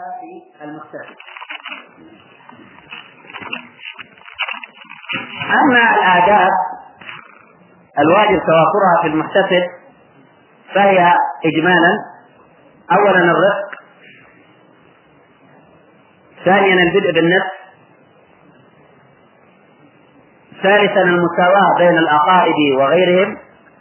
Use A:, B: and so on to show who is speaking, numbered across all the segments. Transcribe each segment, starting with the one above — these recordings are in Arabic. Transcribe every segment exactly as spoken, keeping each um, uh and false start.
A: فيها في المحتسب. أما الآداب الواجب توافرها في المحتسب فهي إجمالا: أولا الرفق، ثانيا البدء بالنفس، ثالثا المساواة بين الأقارب وغيرهم،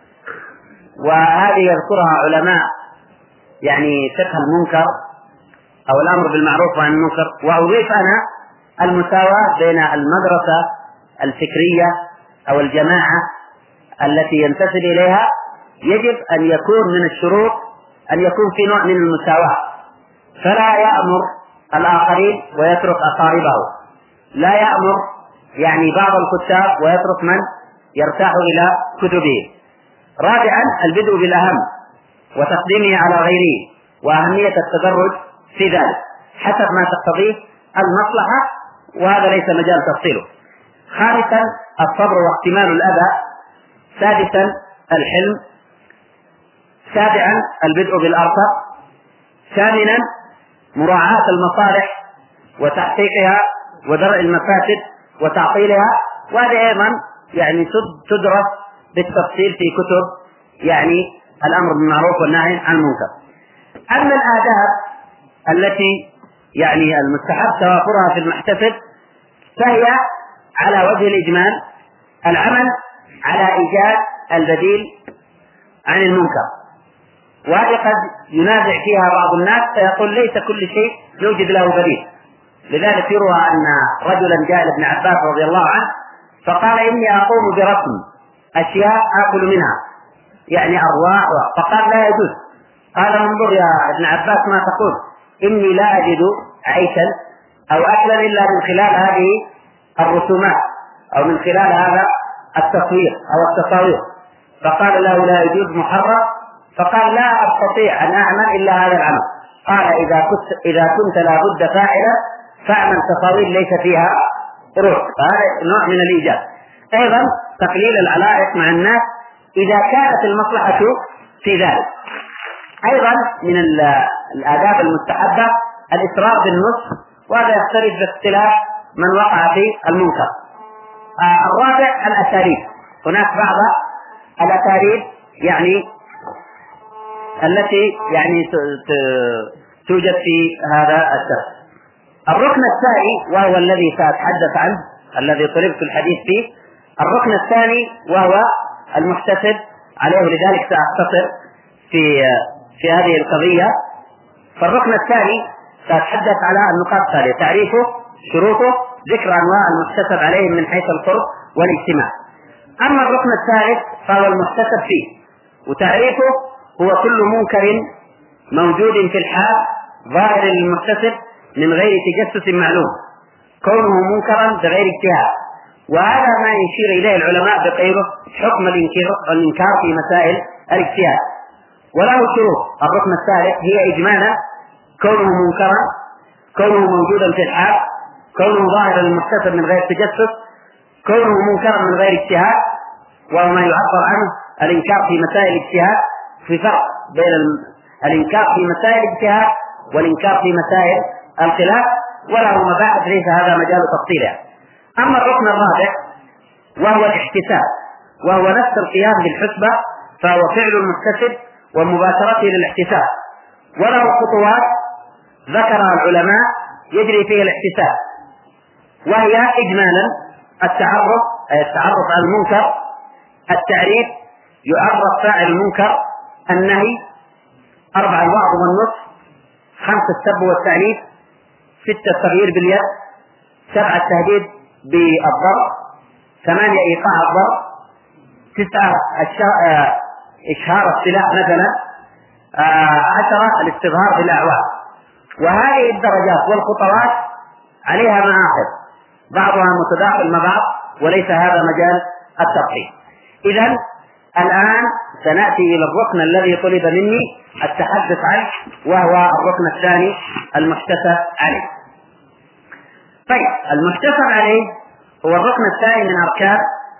A: وهذه يذكرها علماء يعني فقه المنكر أو الأمر بالمعروف وعن المنكر. وأضيف أنا المساواة بين المدرسة الفكرية أو الجماعة التي ينتسب إليها، يجب أن يكون من الشروط أن يكون في نوع من المساواة، فلا يأمر الآخرين ويترك أقاربه، لا يأمر يعني بعض الكتاب ويترك من يرتاح إلى كتبه. رابعا البدء بالأهم وتقديمه على غيره، وأهمية التدرج في ذلك حسب ما تقتضيه المصلحة، وهذا ليس مجال تفصيله. خامسا الصبر واحتمال الأذى. سادسا الحلم. سابعا البدء بالأرفق. ثامنا مراعاة المصالح وتحقيقها ودرء المفاسد وتعطيلها، وهذا أيضا يعني تدرس بالتفصيل في كتب يعني الأمر بالمعروف والنهي عن المنكر. أما الآداب التي يعني المستحب توافرها في المحتسب فهي على وجه الإجمال: العمل على إيجاد البديل عن المنكر، وهذه قد ينازع فيها بعض الناس فيقول ليس كل شيء يوجد له بديل. لذلك يروى أن رجلا جاء لابن عباس رضي الله عنه فقال: إني أقوم برسم أشياء آكل منها، يعني أرواح، فقال: لا يجوز. قال: انظر يا ابن عباس ما تقول، إني لا أجد عيشا أو أكلا إلا من خلال هذه الرسومات أو من خلال هذا التصوير أو التصاوير. فقال له: لا يجوز، محرم. فقال: لا أستطيع أن أعمل إلا هذا العمل. قال: إذا كنت إذا كنت لابد فاعلا فاعمل تصاوير ليس فيها روح. فهذا نوع من الإيجاب. أيضا تقليل العلائق مع الناس إذا كانت المصلحة في ذلك. أيضا من الآداب المستحبة الإسراء بالنصح، وهذا يختلف باختلاف من وقع في المنكر. آه الرابع الأساليب. هناك بعض الأساليب يعني التي يعني توجد في هذا الشرح. الركن الثاني وهو الذي سأتحدث عنه، الذي طلبت الحديث فيه، الركن الثاني وهو المحتسب عليه، لذلك سأختصر في في هذه القضية. فالركن الثاني سأتحدث على النقاط التالية: تعريفه، شروطه، ذكر أنواع المحتسب عليهم من حيث القرب والاجتماع. أما الركن الثالث فهو المحتسب فيه، وتعريفه هو كل منكر موجود في الحال ظاهر للمحتسب من غير تجسس معلوم، كونه منكرا بغير اجتهاد. وهذا ما يشير إليه العلماء بقوله حكم الإنكار في مسائل الاجتهاد. وله شروط. الركن الثالث هي إجمالا كونه منكرا، كونه موجودا في الحال، كونه ظاهرا للمحتسب من غير تجسس، كونه منكرا من غير اجتهاد، وهو ما يعبر عنه الإنكار في مسائل الاجتهاد. في فرق بين الإنكار في مسائل الاجتهاد والإنكار في مسائل الخلاف، وله مباحث ليس هذا مجال تفصيلها. أما الركن الرابع وهو الاحتساب، وهو نفس القيام بالحسبة، فهو فعل المحتسب ومباشرته للاحتساب، وله خطوات ذكرها العلماء يجري فيه الاحتساب، وهي إجمالا التعرف، أي التعرف على المنكر، التعريف، يعرف فاعل المنكر، النهي، أربعة الوعظ والنصح، خمسة السب والتعنيف، ستة التغيير باليد، سبعة التهديد بالضرب، ثمانية إيقاع الضرب، تسعة إشهار السلاح مثلا، عشرة الاستظهار بالأعوان. وهذه الدرجات والخطوات عليها معاقب بعضها متداخل مع بعض، وليس هذا مجال التفصيل. إذن الآن سنأتي إلى الركن الذي طلب مني التحدث عنه، وهو الركن الثاني المحتسب عليه. طيب، المحتسب عليه هو الركن الثاني من أركان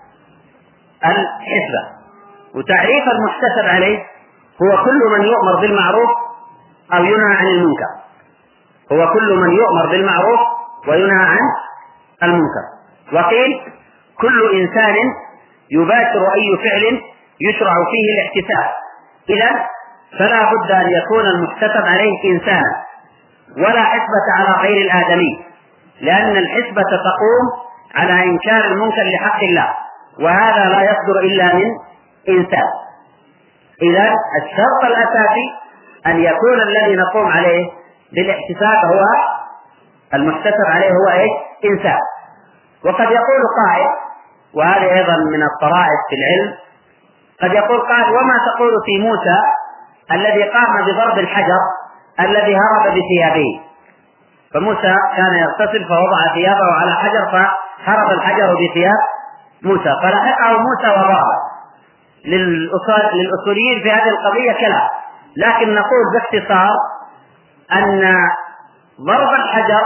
A: الحسبة. وتعريف المحتسب عليه هو كل من يؤمر بالمعروف أو ينهى عن المنكر، هو كل من يؤمر بالمعروف وينهى عن المنكر. وقيل كل إنسان يباشر أي فعل يشرع فيه الاحتساب. إذن فلا بد أن يكون المحتسب عليه إنسانا، ولا حسبة على غير الآدمي، لأن الحسبة تقوم على إنكار المنكر لحق الله، وهذا لا يصدر إلا من إنسان. إذن الشرط الأساسي أن يكون الذي نقوم عليه بالاحتساب هو المحتسب عليه هو إيه؟ إنسان. وقد يقول قائل، وهذا أيضا من الطرائف في العلم، قد يقول قائل: وما تقول في موسى الذي قام بضرب الحجر الذي هرب بثيابه؟ فموسى كان يغتسل فوضع ثيابه على حجر فهرب الحجر بثياب موسى فلحقه موسى وضربه. للأصوليين في هذه القضية كلام، لكن نقول باختصار أن ضرب الحجر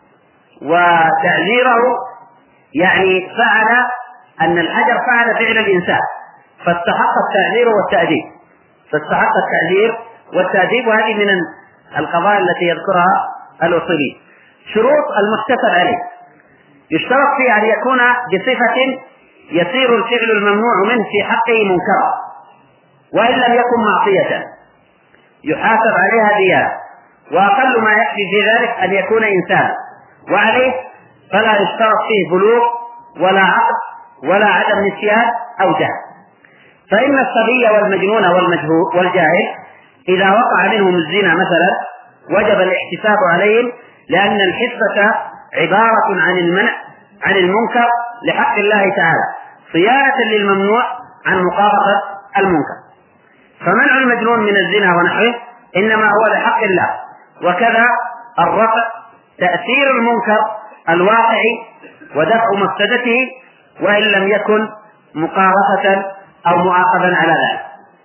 A: وتعذيره يعني فعل أن الحجر فعل فعل الإنسان، فاستحق التعذير والتأديب فاستحق التعذير والتأديب وهذه من القضايا التي يذكرها الأصوليين. شروط المحتسب عليه: يشترط فيه أن يكون بصفة يصير الفعل الممنوع منه في حقه منكرا، وإن لم يكن معصية يحاسب عليها ديانة، وأقل ما يكفي في ذلك أن يكون إنسانا، وعليه فلا يشترط فيه بلوغ ولا عقل ولا عدم نسيان أو جهل. فإن الصبي والمجنون والمجهول والجاهل إذا وقع منهم الزنا مثلا وجب الاحتساب عليهم، لأن الحسبة عبارة عن المنع عن المنكر لحق الله تعالى صيانة للممنوع عن مقابلة المنكر. فمنع المجنون من الزنا ونحوه إنما هو لحق الله، وكذا الرفع تأثير المنكر الواقعي ودفع مفسدته وإن لم يكن مقارفة أو مؤاخذا على ذلك.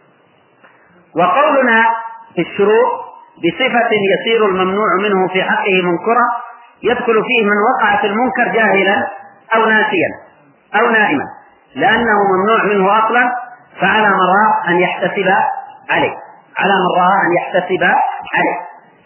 A: وقولنا في الشروط بصفة يصير الممنوع منه في حقه منكرا يدخل فيه من وقع في المنكر جاهلا أو ناسيا أو نائما، لأنه ممنوع منه أصلا، فعلى من رأى أن يحتسب عليه على من رأى أن يحتسب عليه.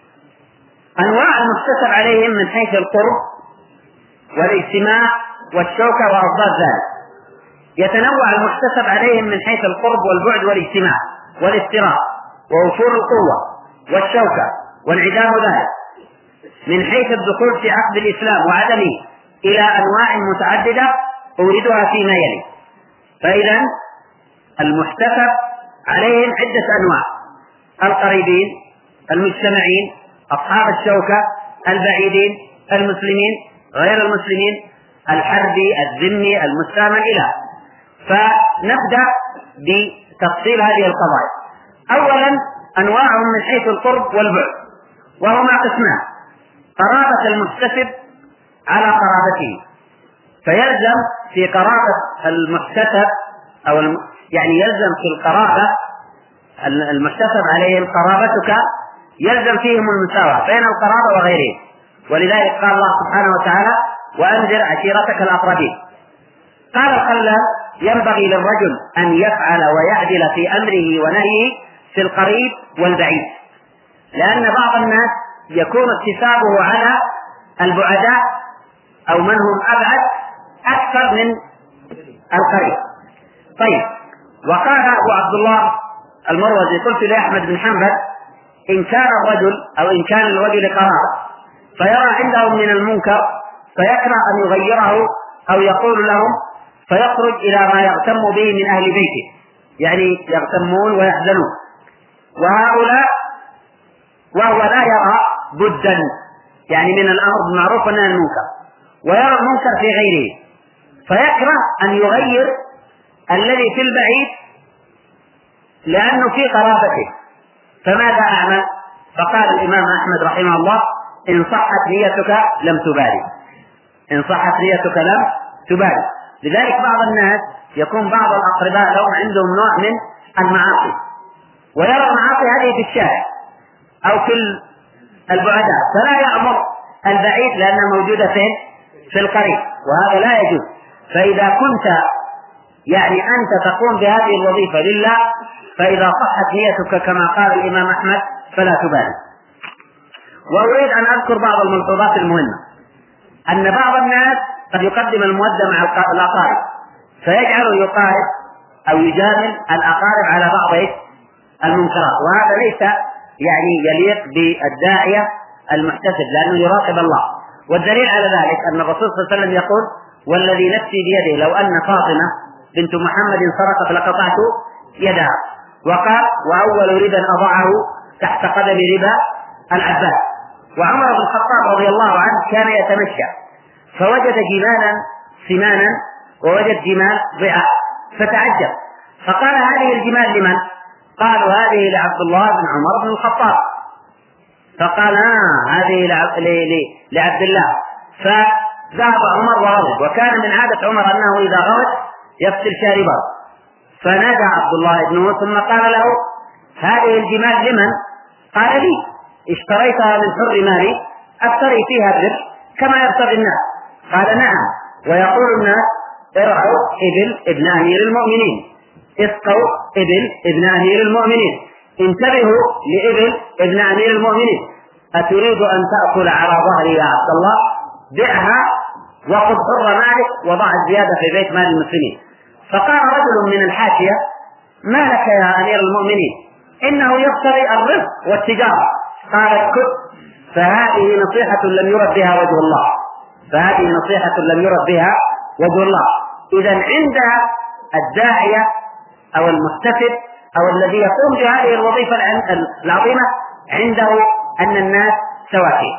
A: أنواع المحتسب عليهم من حيث القرب والاجتماع والشوكة وأضداد ذلك. يتنوع المحتسب عليهم من حيث القرب والبعد والاجتماع والافتراق ووفور القوة والشوكة وانعدام ذلك، من حيث الدخول في عقد الإسلام وعدمه إلى أنواع متعددة أوردها فيما يلي. فإذا المحتسب عليهم عدة أنواع: القريبين، المجتمعين، أصحاب الشوكة، البعيدين، المسلمين، غير المسلمين، الحربي، الذمي، المستعمل إلى. فنبدأ بتفصيل هذه القضايا. أولا أنواعهم من حيث القرب والبعد، وهما قسمان: قرابة المحتسب على قرابته، فيلزم في قرابة المحتسب أو الم... يعني يلزم في القرابة المحتسب عليهم قرابتك، يلزم فيهم المساواة بين القرابة وغيرهم، ولذلك قال الله سبحانه وتعالى: وأنذر عشيرتك الأقربين. قال الخلال: ينبغي للرجل أن يفعل ويعدل في أمره ونهيه في القريب والبعيد، لأن بعض الناس يكون اكتسابه على البعداء أو من هم أبعد أكثر من القريب. طيب، وقال أبو عبد الله المروزي: قلت لأحمد بن حنبل: إن كان الرجل أو إن كان الرجل قرابة فيرى عندهم من المنكر فيكره أن يغيره أو يقول لهم، فيخرج إلى ما يغتم به من أهل بيته، يعني يغتمون ويحزنون، وهؤلاء وهو لا يرى بدا يعني من الأمر بالمعروف والنهي عن المنكر، ويرى المنكر في غيره، فيكره أن يغير الذي في البعيد لأنه في قرابته. فماذا أعمل؟ فقال الإمام أحمد رحمه الله: إن صحت نيتك لم تبالي إن صحت نيتك لم تبالي. لذلك بعض الناس يكون بعض الأقرباء لهم عندهم نوع من المعاصي، ويرى المعاصي هذه في الشارع أو في البعداء، فلا يأمر البعيد لأنها موجودة فين؟ في القريب، وهذا لا يجوز. فإذا كنت يعني أنت تقوم بهذه الوظيفة لله، فإذا صحت نيتك كما قال الإمام أحمد فلا تبالي. وأريد أن أذكر بعض الملحوظات المهمة. أن بعض الناس قد يقدم المودة مع الأقارب فيجعل يقارب أو يجامل الأقارب على بعض المنكرات، وهذا ليس يعني يليق بالداعية المحتسب لأنه يراقب الله. والدليل على ذلك أن الرسول صلى الله عليه وسلم يقول: والذي نفسي بيده لو أن فاطمة بنت محمد سرقت لقطعت يدها. وقال: وأول ربا أضعه تحت قدم ربا العباس. وعمر بن الخطاب رضي الله عنه كان يتمشى فوجد جمالا سمانا ووجد جمال ضعاف فتعجب، فقال: هذه الجمال لمن؟ قالوا: هذه لعبد الله بن عمر بن الخطاب. فقال: آه هذه لعبد الله. فذهب عمر وغضب، وكان من عادة عمر أنه إذا غضب يفصل شاربه، فنادى عبد الله بن ثم قال له: هذه الجمال لمن؟ قال: لي، اشتريتها من حر مالي أبتغي فيها الربح كما يبتغي الناس. قال: نعم، ويقول الناس: ارعوا إبل ابن أمير المؤمنين، اسقوا إبل ابن أمير المؤمنين، انتبهوا لإبل ابن أمير المؤمنين. أتريد أن تأكل على ظهري يا عبد الله؟ بعها وخذ حر مالك وضع الزيادة في بيت مال المسلمين. فقال رجل من الحاشية: ما لك يا أمير المؤمنين؟ إنه يقتضي الرزق والتجارة. قال: اسكت، فهذه نصيحة لم يرد بها وجه الله، فهذه نصيحة لم يرد بها وجه الله. إذا عند الداعية أو المحتسب أو الذي يقوم بهذه الوظيفة العظيمة عنده أن الناس سواسية.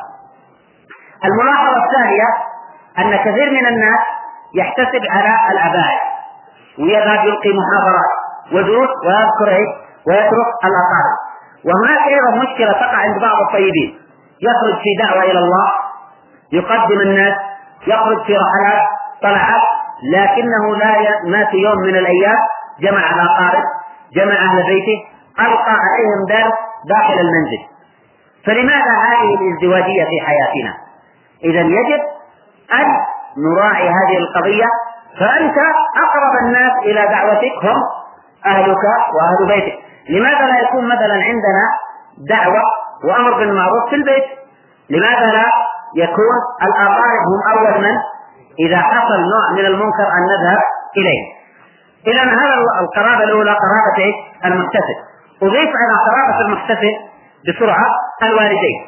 A: الملاحظة الثانية أن كثير من الناس يحتسب على العبائد ويذهب يلقي محاضرات ودروس ويذكر ويترك الأقارب. وهناك أيضا مشكلة تقع عند بعض الطيبين، يخرج في دعوة إلى الله، يقدم الناس، يخرج في رحلات طلعات، لكنه لا ما في يوم من الأيام جمع الأقارب، جمع أهل بيته، ألقى عليهم درس داخل المنزل. فلماذا هذه الازدواجية في حياتنا؟ إذا يجب أن نراعي هذه القضية. فأنت أقرب الناس إلى دعوتك هم أهلك وأهل بيتك. لماذا لا يكون مثلا عندنا دعوة وأمر بالمعروف في البيت؟ لماذا لا يكون الأقارب هم أول من إذا حصل نوع من المنكر أن نذهب إليه؟ إذا هذا القرابة الأولى قرابة المحتسب. أضيف على قرابة المحتسب بسرعة الوالدين.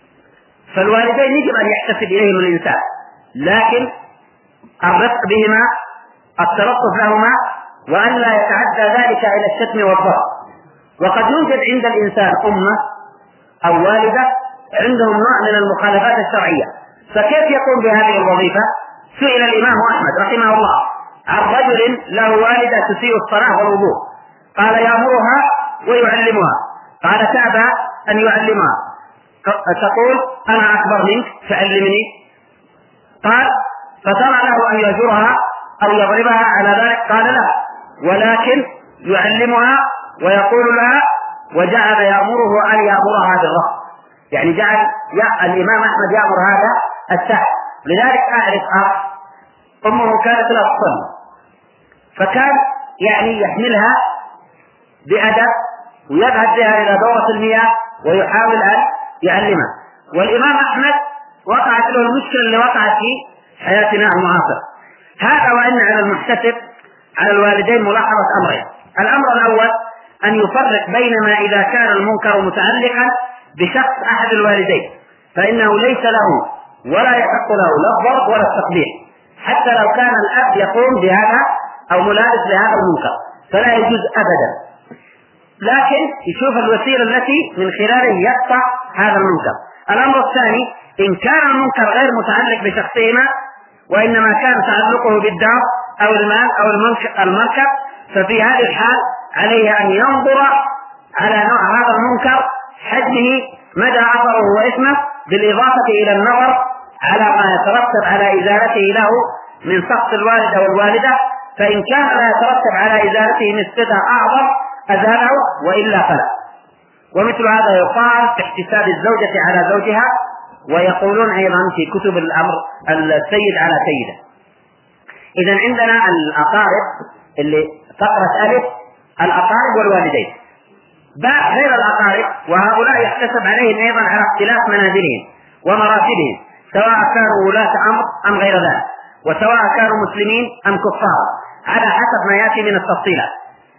A: فالوالدين يجب أن يحتسب إليهم الإنسان، لكن الرفق بهما، التلطف لهما، وأن لا يتعدى ذلك إلى الشتم والضرب. وقد يوجد عند الإنسان أمة أو والدة عندهم نوع من المخالفات الشرعية، فكيف يقوم بهذه الوظيفة؟ سئل الإمام أحمد رحمه الله عن رجل له والدة تسيء الصلاة والوضوء، قال: يأمرها ويعلمها. قال: تأبى أن يعلمها، تقول: أنا أكبر منك فعلمني. قال: فترى له أن يهجرها أو يضربها على ذلك؟ قال: لا، ولكن يعلمها ويقول لها، وجعل يأمره أن يأمرها بالرفض. يعني جعل يا الإمام أحمد يأمر هذا السهل. لذلك أعرف أخ أمه كانت لا تصلي، فكان يعني يحملها بأدب ويذهب بها إلى دورة المياه ويحاول أن يعلمها. والإمام أحمد وقعت له المشكلة اللي وقعت في حياتنا المعاصرة. هذا وإن على المحتسب على الوالدين ملاحظة أمرين. الأمر الأول أن يفرق بين ما إذا كان المنكر متعلقا بشخص أحد الوالدين فإنه ليس له ولا يحق له لا الضرب ولا التقبيح، حتى لو كان الأب يقوم بهذا أو ملابس لهذا المنكر فلا يجوز أبدا، لكن يشوف الوسيلة التي من خلاله يقطع هذا المنكر. الأمر الثاني: إن كان المنكر غير متعلق بشخصهما وإنما كان تعلقه بالدار أو المال أو المركب، ففي هذه الحال عليه أن ينظر على نوع هذا المنكر، حجمه، مدى أثره وإثمه، بالإضافة إلى النظر على ما يترتب على إزالته له من سخط الوالد أو الوالدة. فإن كان لا يترتب على إزالته مفسدة أعظم أزاله، وإلا فلا. ومثل هذا يقال في احتساب الزوجة على زوجها، ويقولون أيضا في كتب الأمر السيد على سيده. إذا عندنا الأقارب اللي فقرة ألف، الأقارب والوالدين. باع غير الأقارب، وهؤلاء يحتسب عليهم أيضا على اختلاف منازلهم ومراتبهم، سواء كانوا ولاة أمر أم غير ذلك، وسواء كانوا مسلمين أم كفار، على حسب ما يأتي من التفصيلات.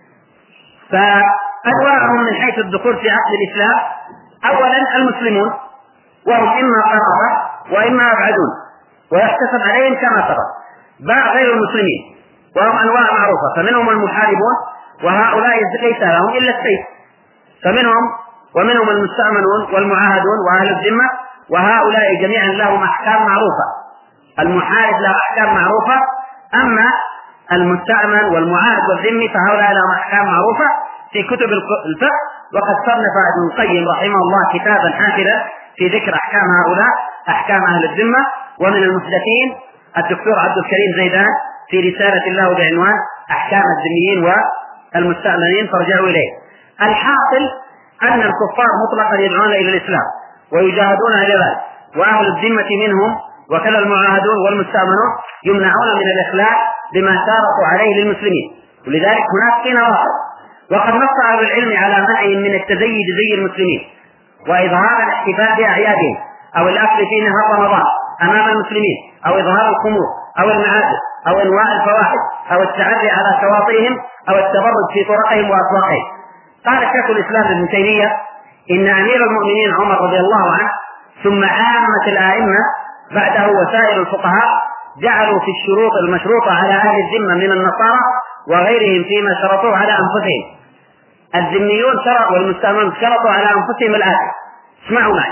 A: فأنواعهم من حيث الدخول في عقد الإسلام: أولا المسلمون، وهم إما قرابة وإما أبعدون، ويحتسب عليهم كما سبق. باع غير المسلمين، وهم أنواع معروفة، فمنهم المحاربون، وهؤلاء ليس لهم إلا السيف، فمنهم ومنهم المستأمنون والمعاهدون وأهل الذمة، وهؤلاء جميعا لهم أحكام معروفة. المحارب له أحكام معروفة، أما المستأمن والمعاهد والذمي فهؤلاء لهم أحكام معروفة في كتب الفقه. وقد صنف ابن القيم رحمه الله كتابا حافلا في ذكر أحكام هؤلاء، أحكام أهل الذمة. ومن المحدثين الدكتور عبد الكريم زيدان في رسالة له بعنوان أحكام الذميين والمستأمنين، فارجعوا إليه. الحاصل أن الكفار مطلقا يدعون إلى الإسلام ويجاهدون إلى ذلك، وأهل الذمة منهم وكذا المعاهدون والمستأمنون يمنعون من الإخلاء بما شارطوا عليه للمسلمين. ولذلك هناك في نواقض، وقد نص أهل العلم على منع من التزيي بزي المسلمين وإظهار الاحتفال بأعيادهم أو الأكل في نهار رمضان أمام المسلمين، أو إظهار الخمور أو المعازف أو أنواع الفواحش أو التعري على شواطئهم أو التبرج في طرقهم وأسواقهم. قال شيخ الإسلام ابن تيمية: إن أمير المؤمنين عمر رضي الله عنه ثم عامة الآئمة بعده وسائر الفقهاء جعلوا في الشروط المشروطة على أهل الذمة من النصارى وغيرهم فيما شرطوه على أنفسهم. الذميون شرطوا والمستأمنون شرطوا على أنفسهم الآتي: اسمعوا معي،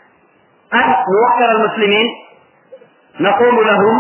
A: أن نوكل المسلمين نقول لهم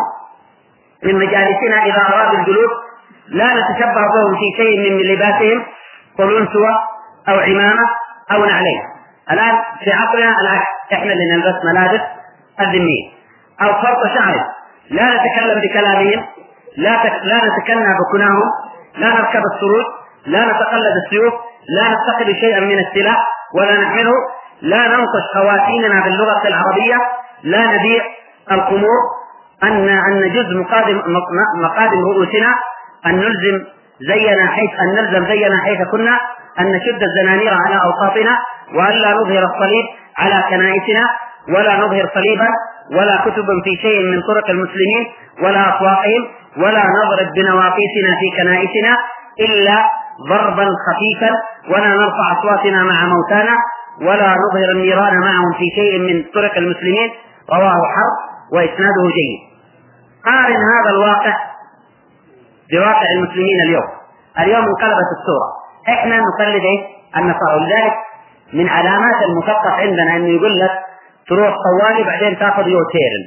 A: من مجالسنا إذا أرادوا الجلوس لا نتشبه بهم في شيء من لباسهم، قلنسوة أو عمامة أو نعلين. الآن في عصرنا العكس، إحنا اللي نلبس ملابس الذميين. أو فرط شعر، لا نتكلم بكلامهم، لا لا نتكلم بكناهم، لا نركب السروج، لا نتقلد السيوف، لا نتخذ شيئا من السلاح ولا نحمله، لا ننقش خواتيمنا باللغة العربية، لا نبيع الخمور، أن أن نجز مقادم مقادم رؤوسنا، أن نلزم زينا حيث أن نلزم زينا حيث كنا، أن نشد الزنانير على أوساطنا، وأن لا نظهر الصليب على كنائسنا، ولا نظهر صليبا ولا كتبا في شيء من طرق المسلمين ولا أسواقهم، ولا نضرب بنواقيسنا في كنائسنا إلا ضربا خفيفا، ولا نرفع أصواتنا مع موتانا، ولا نظهر النيران معهم في شيء من طرق المسلمين. رواه حرب وإسناده جيد. قارن هذا الواقع بواقع المسلمين اليوم. اليوم انقلبت الصورة، احنا نقلد ايه؟ النصارى. ولذلك من علامات المثقف عندنا انه يقول لك تروح طوالي بعدين تاخذ يوتيرن،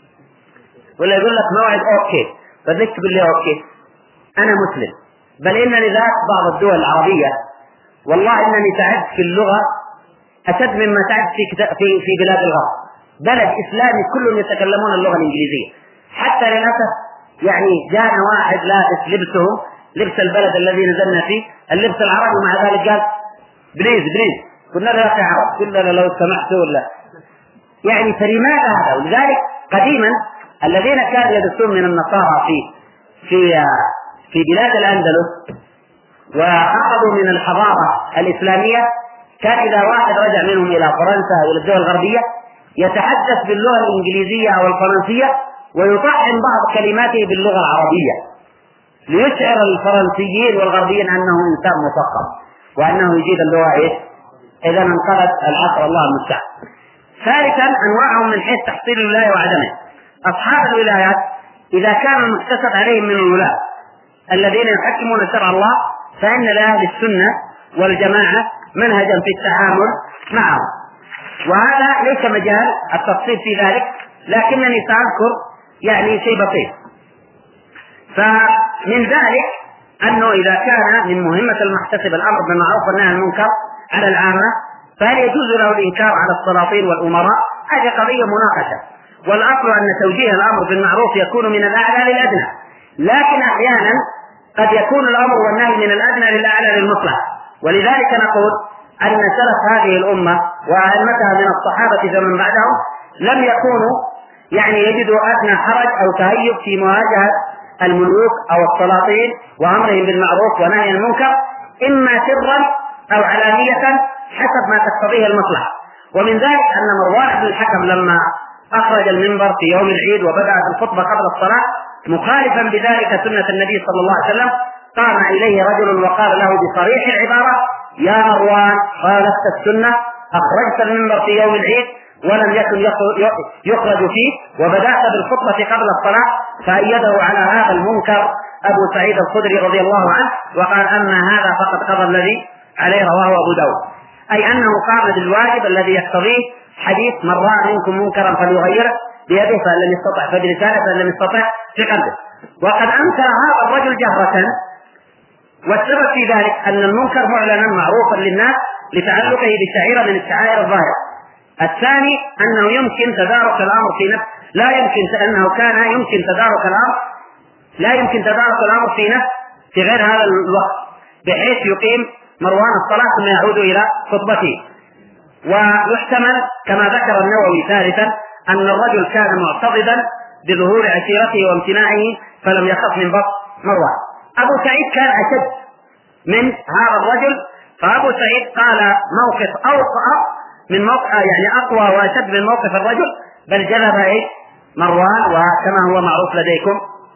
A: ولا يقول لك موعد اوكي، فليك تقول لي اوكي انا مسلم. بل انني ذات بعض الدول العربية والله انني تعبت في اللغة اشد مما تعبت في في في بلاد الغرب. بلد اسلامي كلهم يتكلمون اللغة الانجليزية، حتى للاسف يعني جاءنا واحد لابس لبسه لبس البلد الذي نزلنا فيه، اللبس العربي، ومع ذلك قال بليز بليز. قلنا له يا اخي عرب، قلنا له لو سمحت ولا يعني. فلماذا هذا؟ ولذلك قديما الذين كانوا يدرسون من النصارى في في في بلاد الأندلس وأخذوا من الحضارة الإسلامية، كان إذا واحد رجع منهم إلى فرنسا أو إلى الدول الغربية يتحدث باللغة الإنجليزية أو الفرنسية ويطعم بعض كلماته باللغة العربية ليشعر الفرنسيين والغربيين أنه إنسان مثقف وأنه يجيد اللغة إيه؟ إذا انقلب العصر، الله المستعان. ثالثا أنواعهم من حيث تحصيل الولاية وعدمه. أصحاب الولايات إذا كان المكتسب عليهم من الولاة الذين يحكمون شرع الله فإن لأهل السنة والجماعة منهجا في التعامل معهم، وهذا ليس مجال التفصيل في ذلك، لكنني سأذكر يعني شيء بسيط. فمن ذلك أنه إذا كان من مهمة المحتسب الأمر بالمعروف والنهي عن المنكر على العامة، فهل يجوز له الإنكار على السلاطين والأمراء؟ هذه قضية مناقشة، والأصل أن توجيه الأمر بالمعروف يكون من الأعلى للأدنى، لكن أحيانا قد يكون الأمر والنهي من الأدنى للأعلى للمصلحة. ولذلك نقول أن سلف هذه الأمة وأئمتها من الصحابة فمن بعدهم لم يكونوا يعني يجدوا أدنى حرج أو تهيب في مواجهة الملوك أو السلاطين وأمرهم بالمعروف ونهي عن المنكر، إما سرا أو علانية حسب ما تقتضيه المصلحة. ومن ذلك أن مروان بن الحكم لما أخرج المنبر في يوم العيد وبدأ الخطبة قبل الصلاة مخالفا بذلك سنة النبي صلى الله عليه وسلم، قام إليه رجل وقال له بصريح العبارة: يا مروان، خالفت السنة، أخرجت المنبر في يوم العيد ولم يكن يخرج فيه، وبدأت بالخطبة قبل الصلاة. فأيده على هذا المنكر أبو سعيد الخدري رضي الله عنه، وقال: أما هذا فقد قضى الذي عليه رواه أبو داود، أي أنه قام بالواجب الذي يقتضيه حديث: من رأى منكم منكرا فليغيره بيده فإن لم يستطع فبلسانه فإن لم يستطع في قلبه. وقد أنكر هذا الرجل جهرة، والسبب في ذلك أن المنكر معلنا معروفا للناس لتعلقه بشعيرة من الشعائر الظاهرة. الثاني أنه يمكن تدارك الأمر في نفس لا يمكن أنه كان يمكن تدارك الأمر لا يمكن تدارك الأمر في نفس في غير هذا الوقت، بحيث يقيم مروان الصلاة ثم يعود إلى خطبته. ويحتمل كما ذكر النووي ثالثا أن الرجل كان معتضدا بظهور عشيرته وامتناعه فلم يخف من بطء مروان. أبو سعيد كان أشد من هذا الرجل، فأبو سعيد قال موقف أوقع من موقع يعني أقوى وأشد من موقف الرجل، بل جلب إيه مروان، وكما هو معروف لديكم.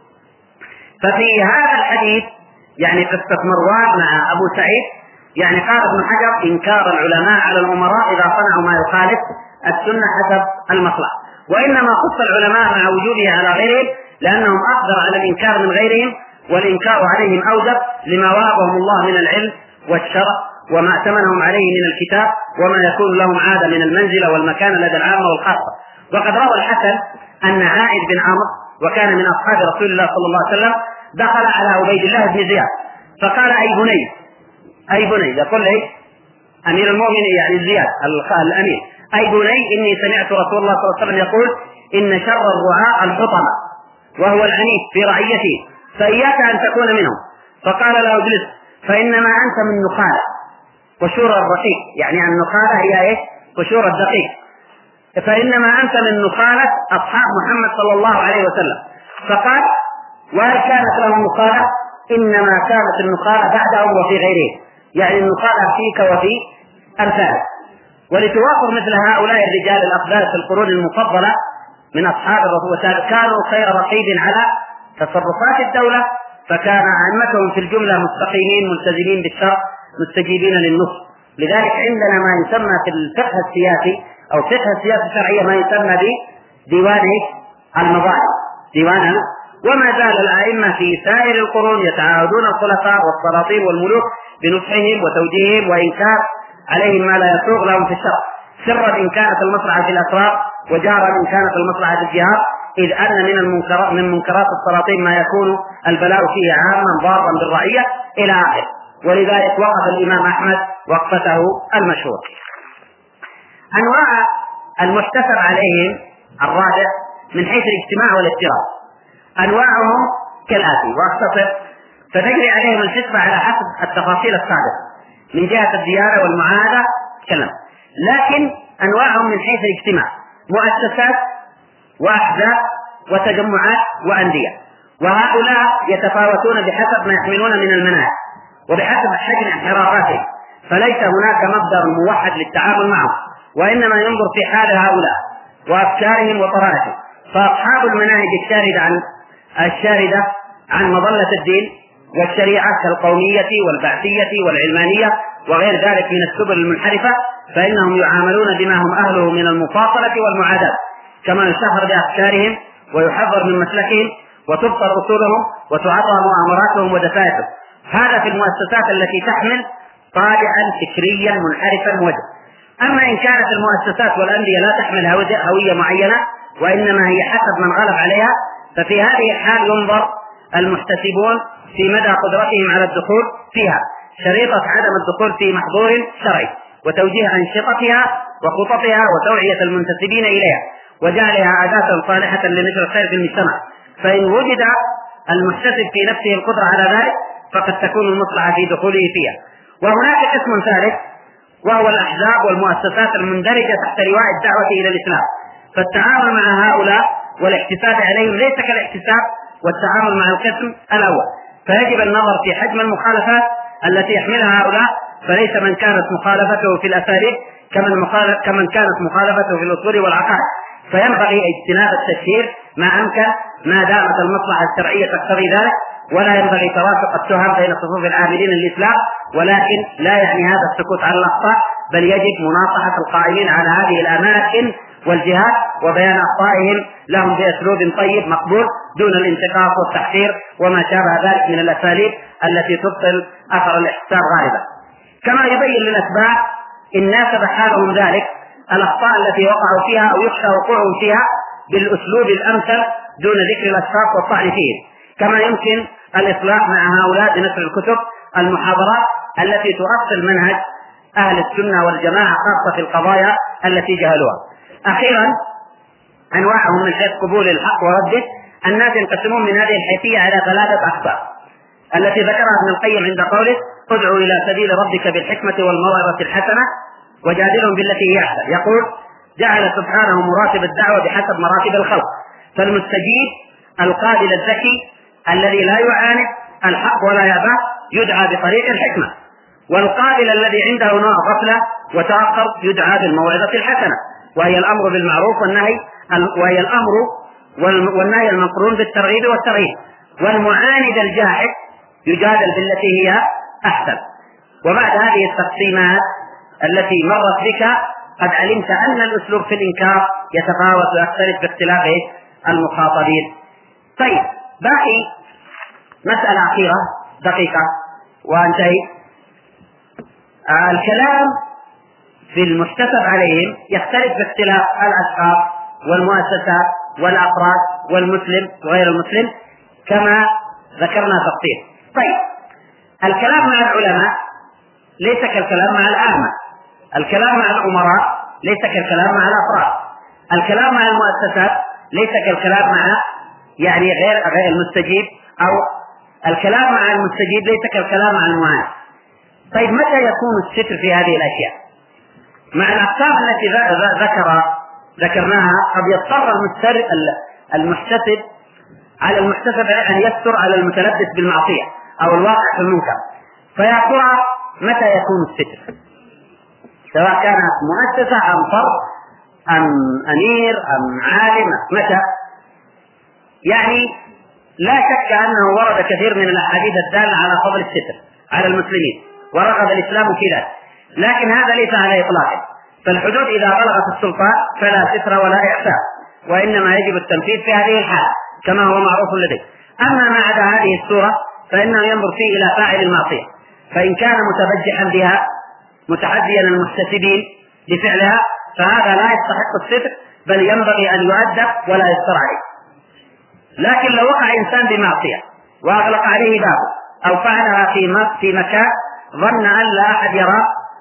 A: ففي هذا الحديث يعني قصة مروان مع أبو سعيد، يعني قال ابن حجر: إنكار العلماء على الأمراء إذا صنعوا ما يخالف السنة حسب المصلحة. وإنما خص العلماء مع وجوده على غيرهم لأنهم أقدر على الإنكار من غيرهم، والإنكار عليهم أوجب لما وهبهم الله من العلم والشرع وما ائتمنهم عليه من الكتاب وما يكون لهم عادة من المنزلة والمكان لدى العامة والخاصة. وقد روى الحسن أن عائد بن عمرو، وكان من أصحاب رسول الله صلى الله عليه وسلم، دخل على عبيد الله بن زياد فقال: أي بني أي بني يقول لي أمير المؤمنين يعني زياد الأمير: أي بني، إني سمعت رسول الله صلى الله عليه وسلم يقول: إن شر الرعاء الحطمة وهو العنيف في رعيته، فإياك أن تكون منهم. فقال له: اجلس، فإنما أنت من نخالة قشور الرقيق، يعني النخالة هي إيه؟ قشور الدقيق، فإنما أنت من نخالة أصحاب محمد صلى الله عليه وسلم. فقال: وهل كانت لهم نخالة؟ إنما كانت النخالة بعدهم وفي غيرهم، يعني النخالة فيك وفي أمثالك. ولتوافر مثل هؤلاء الرجال الأفضل في القرون المفضلة من أصحاب الرسول كانوا خير رقيب على تصرفات الدولة، فكان أئمتهم في الجملة مستقيمين ملتزمين بالشرع مستجيبين للنص. لذلك عندنا ما يسمى في الفقه السياسي أو فقه السياسة الشرعية ما يسمى بديوان المظالم، ديوان. وما زال الأئمة في سائر القرون يتعاهدون الخلفاء والسلاطين والملوك بنصحهم وتوجيههم وإنكار عليهم ما لا يسوغ لهم في الشرع، سرا إن كانت المصلحة في الأسرار، وجارا إن كانت المصلحة في الجهاد، إذ أن من المنكرات من منكرات السلاطين ما يكون البلاء فيه عاما ضارا بالرعية إلى آخره. ولذلك وقف الإمام أحمد وقفته المشهور. أنواع المحتسب عليهم الرابع من حيث الاجتماع والافتراق، أنواعهم كالآتي وأختصر، فتجري عليهم الحسبة على حسب التفاصيل السابقة من جهة الديانة والمعاهدة كلام. لكن أنواعهم من حيث الاجتماع: مؤسسات وأحزاب وتجمعات وأندية، وهؤلاء يتفاوتون بحسب ما يحملون من المناهج وبحسب حجم انحرافاتهم، فليس هناك مبدأ موحد للتعامل معهم، وإنما ينظر في حال هؤلاء وأفكارهم وطرائقهم. فأصحاب المناهج الشاردة عن الشاردة عن مظلة الدين والشريعة كالقومية والبعثية والعلمانية وغير ذلك من السبل المنحرفة، فإنهم يعاملون بما هم أهله من المفاصلة والمعاداة، كما يشهر بأفكارهم ويحذر من مسلكهم وتبطل أصولهم وتعرى مؤامراتهم ودسائسهم. هذا في المؤسسات التي تحمل طابعا فكريا منحرفا موجه. أما إن كانت المؤسسات والأندية لا تحمل هوية معينة وإنما هي حسب من غلب عليها، ففي هذه الحال ينظر المحتسبون في مدى قدرتهم على الدخول فيها، شريطة عدم الدخول في محظور شرعي، وتوجيه أنشطتها وخططها وتوعية المنتسبين إليها وجعلها أداة صالحة لنشر الخير في المجتمع. فإن وجد المحتسب في نفسه القدرة على ذلك فقد تكون المصلحة في دخوله فيها. وهناك قسم ثالث وهو الأحزاب والمؤسسات المندرجة تحت لواء الدعوة إلى الإسلام، فالتعامل مع هؤلاء والاحتساب عليهم ليس كالاحتساب والتعامل مع القسم الأول، فيجب النظر في حجم المخالفات التي يحملها هؤلاء فليس من كانت مخالفته في الأساليب كمن, كمن كانت مخالفته في الأصول والعقائد، فينبغي اجتناب التشهير ما أمكن ما دامت المصلحة الشرعية تقتضي ذلك، ولا ينبغي توافق التهم بين صفوف العاملين للإسلام، ولكن لا يعني هذا السكوت على الأخطاء، بل يجب مناصحة القائمين على هذه الأماكن والجهات وبيان أخطائهم لهم بأسلوب طيب مقبول دون الانتقاص والتحقير وما شابه ذلك من الأساليب التي تبطل أثر الاحتساب غالبا. كما يبين للأتباع إن ناسب حالهم ذلك الأخطاء التي وقعوا فيها أو يخشى وقوعهم فيها بالأسلوب الأمثل دون ذكر الأشخاص والطعن فيهم، كما يمكن الإصلاح مع هؤلاء بنشر الكتب المحاضرات التي تؤصل منهج أهل السنة والجماعة خاصة في القضايا التي جهلوها. أخيرا، أنواعهم من حيث قبول الحق ورده. الناس ينقسمون من هذه الحيثية على ثلاثة أقسام التي ذكرها ابن القيم عند قوله ادعو إلى سبيل ربك بالحكمة والموعظة الحسنة وجادلهم بالتي هي أحسن. يقول جعل سبحانه مراتب الدعوة بحسب مراتب الخلق، فالمستجيب القابل الذكي الذي لا يعاند الحق ولا يأباه يدعى بطريق الحكمة، والقابل الذي عنده نوع غفلة وتأخر يدعى بالموعظة الحسنة، وهي الأمر بالمعروف والنهي وهي الأمر والنهي المقرون بالترغيب والترهيب، والمعاند الجاحد يجادل بالتي هي أحسن. وبعد هذه التقسيمات التي مرت بك قد علمت أن الأسلوب في الإنكار يتفاوت ويختلف باختلاف المخاطبين. طيب، باقي مسألة أخيرة دقيقة وانتهي. الكلام في المحتسب عليهم يختلف باختلاف الأشخاص والمؤسسات والأفراد والمسلم وغير المسلم كما ذكرنا تفصيل. طيب، الكلام مع العلماء ليس كالكلام مع العامة، الكلام مع الأمراء ليس كالكلام مع الأفراد، الكلام مع المؤسسات ليس كالكلام مع يعني غير غير المستجيب، أو الكلام مع المستجيب ليس كالكلام مع المعاند. طيب، متى يكون الستر في هذه الأشياء؟ مع الأقسام التي ذكر ذكرناها قد يضطر المحتسب على المحتسب أن يستر على المتلبس بالمعصية أو الواقع في المنكر، فيا ترى متى يكون الستر؟ سواء كانت مؤسسة أم فرد أم أمير أم عالم، متى؟ يعني لا شك أنه ورد كثير من الأحاديث الدالة على فضل الستر على المسلمين ورغب الإسلام في ذلك، لكن هذا ليس على إطلاقه، فالحدود إذا بلغت السلطان فلا ستر ولا إعفاء، وإنما يجب التنفيذ في هذه الحالة كما هو معروف لديه. أما ما عدا هذه الصورة فإنه ينظر فيه إلى فاعل المعصية، فإن كان متبجحا بها متحديا المحتسبين بفعلها فهذا لا يستحق الستر، بل ينبغي أن يؤدب ولا يستر عليه. لكن لو وقع إنسان بمعصية وأغلق عليه بابه أو فعلها في مكان ظن أن لا أحد يرى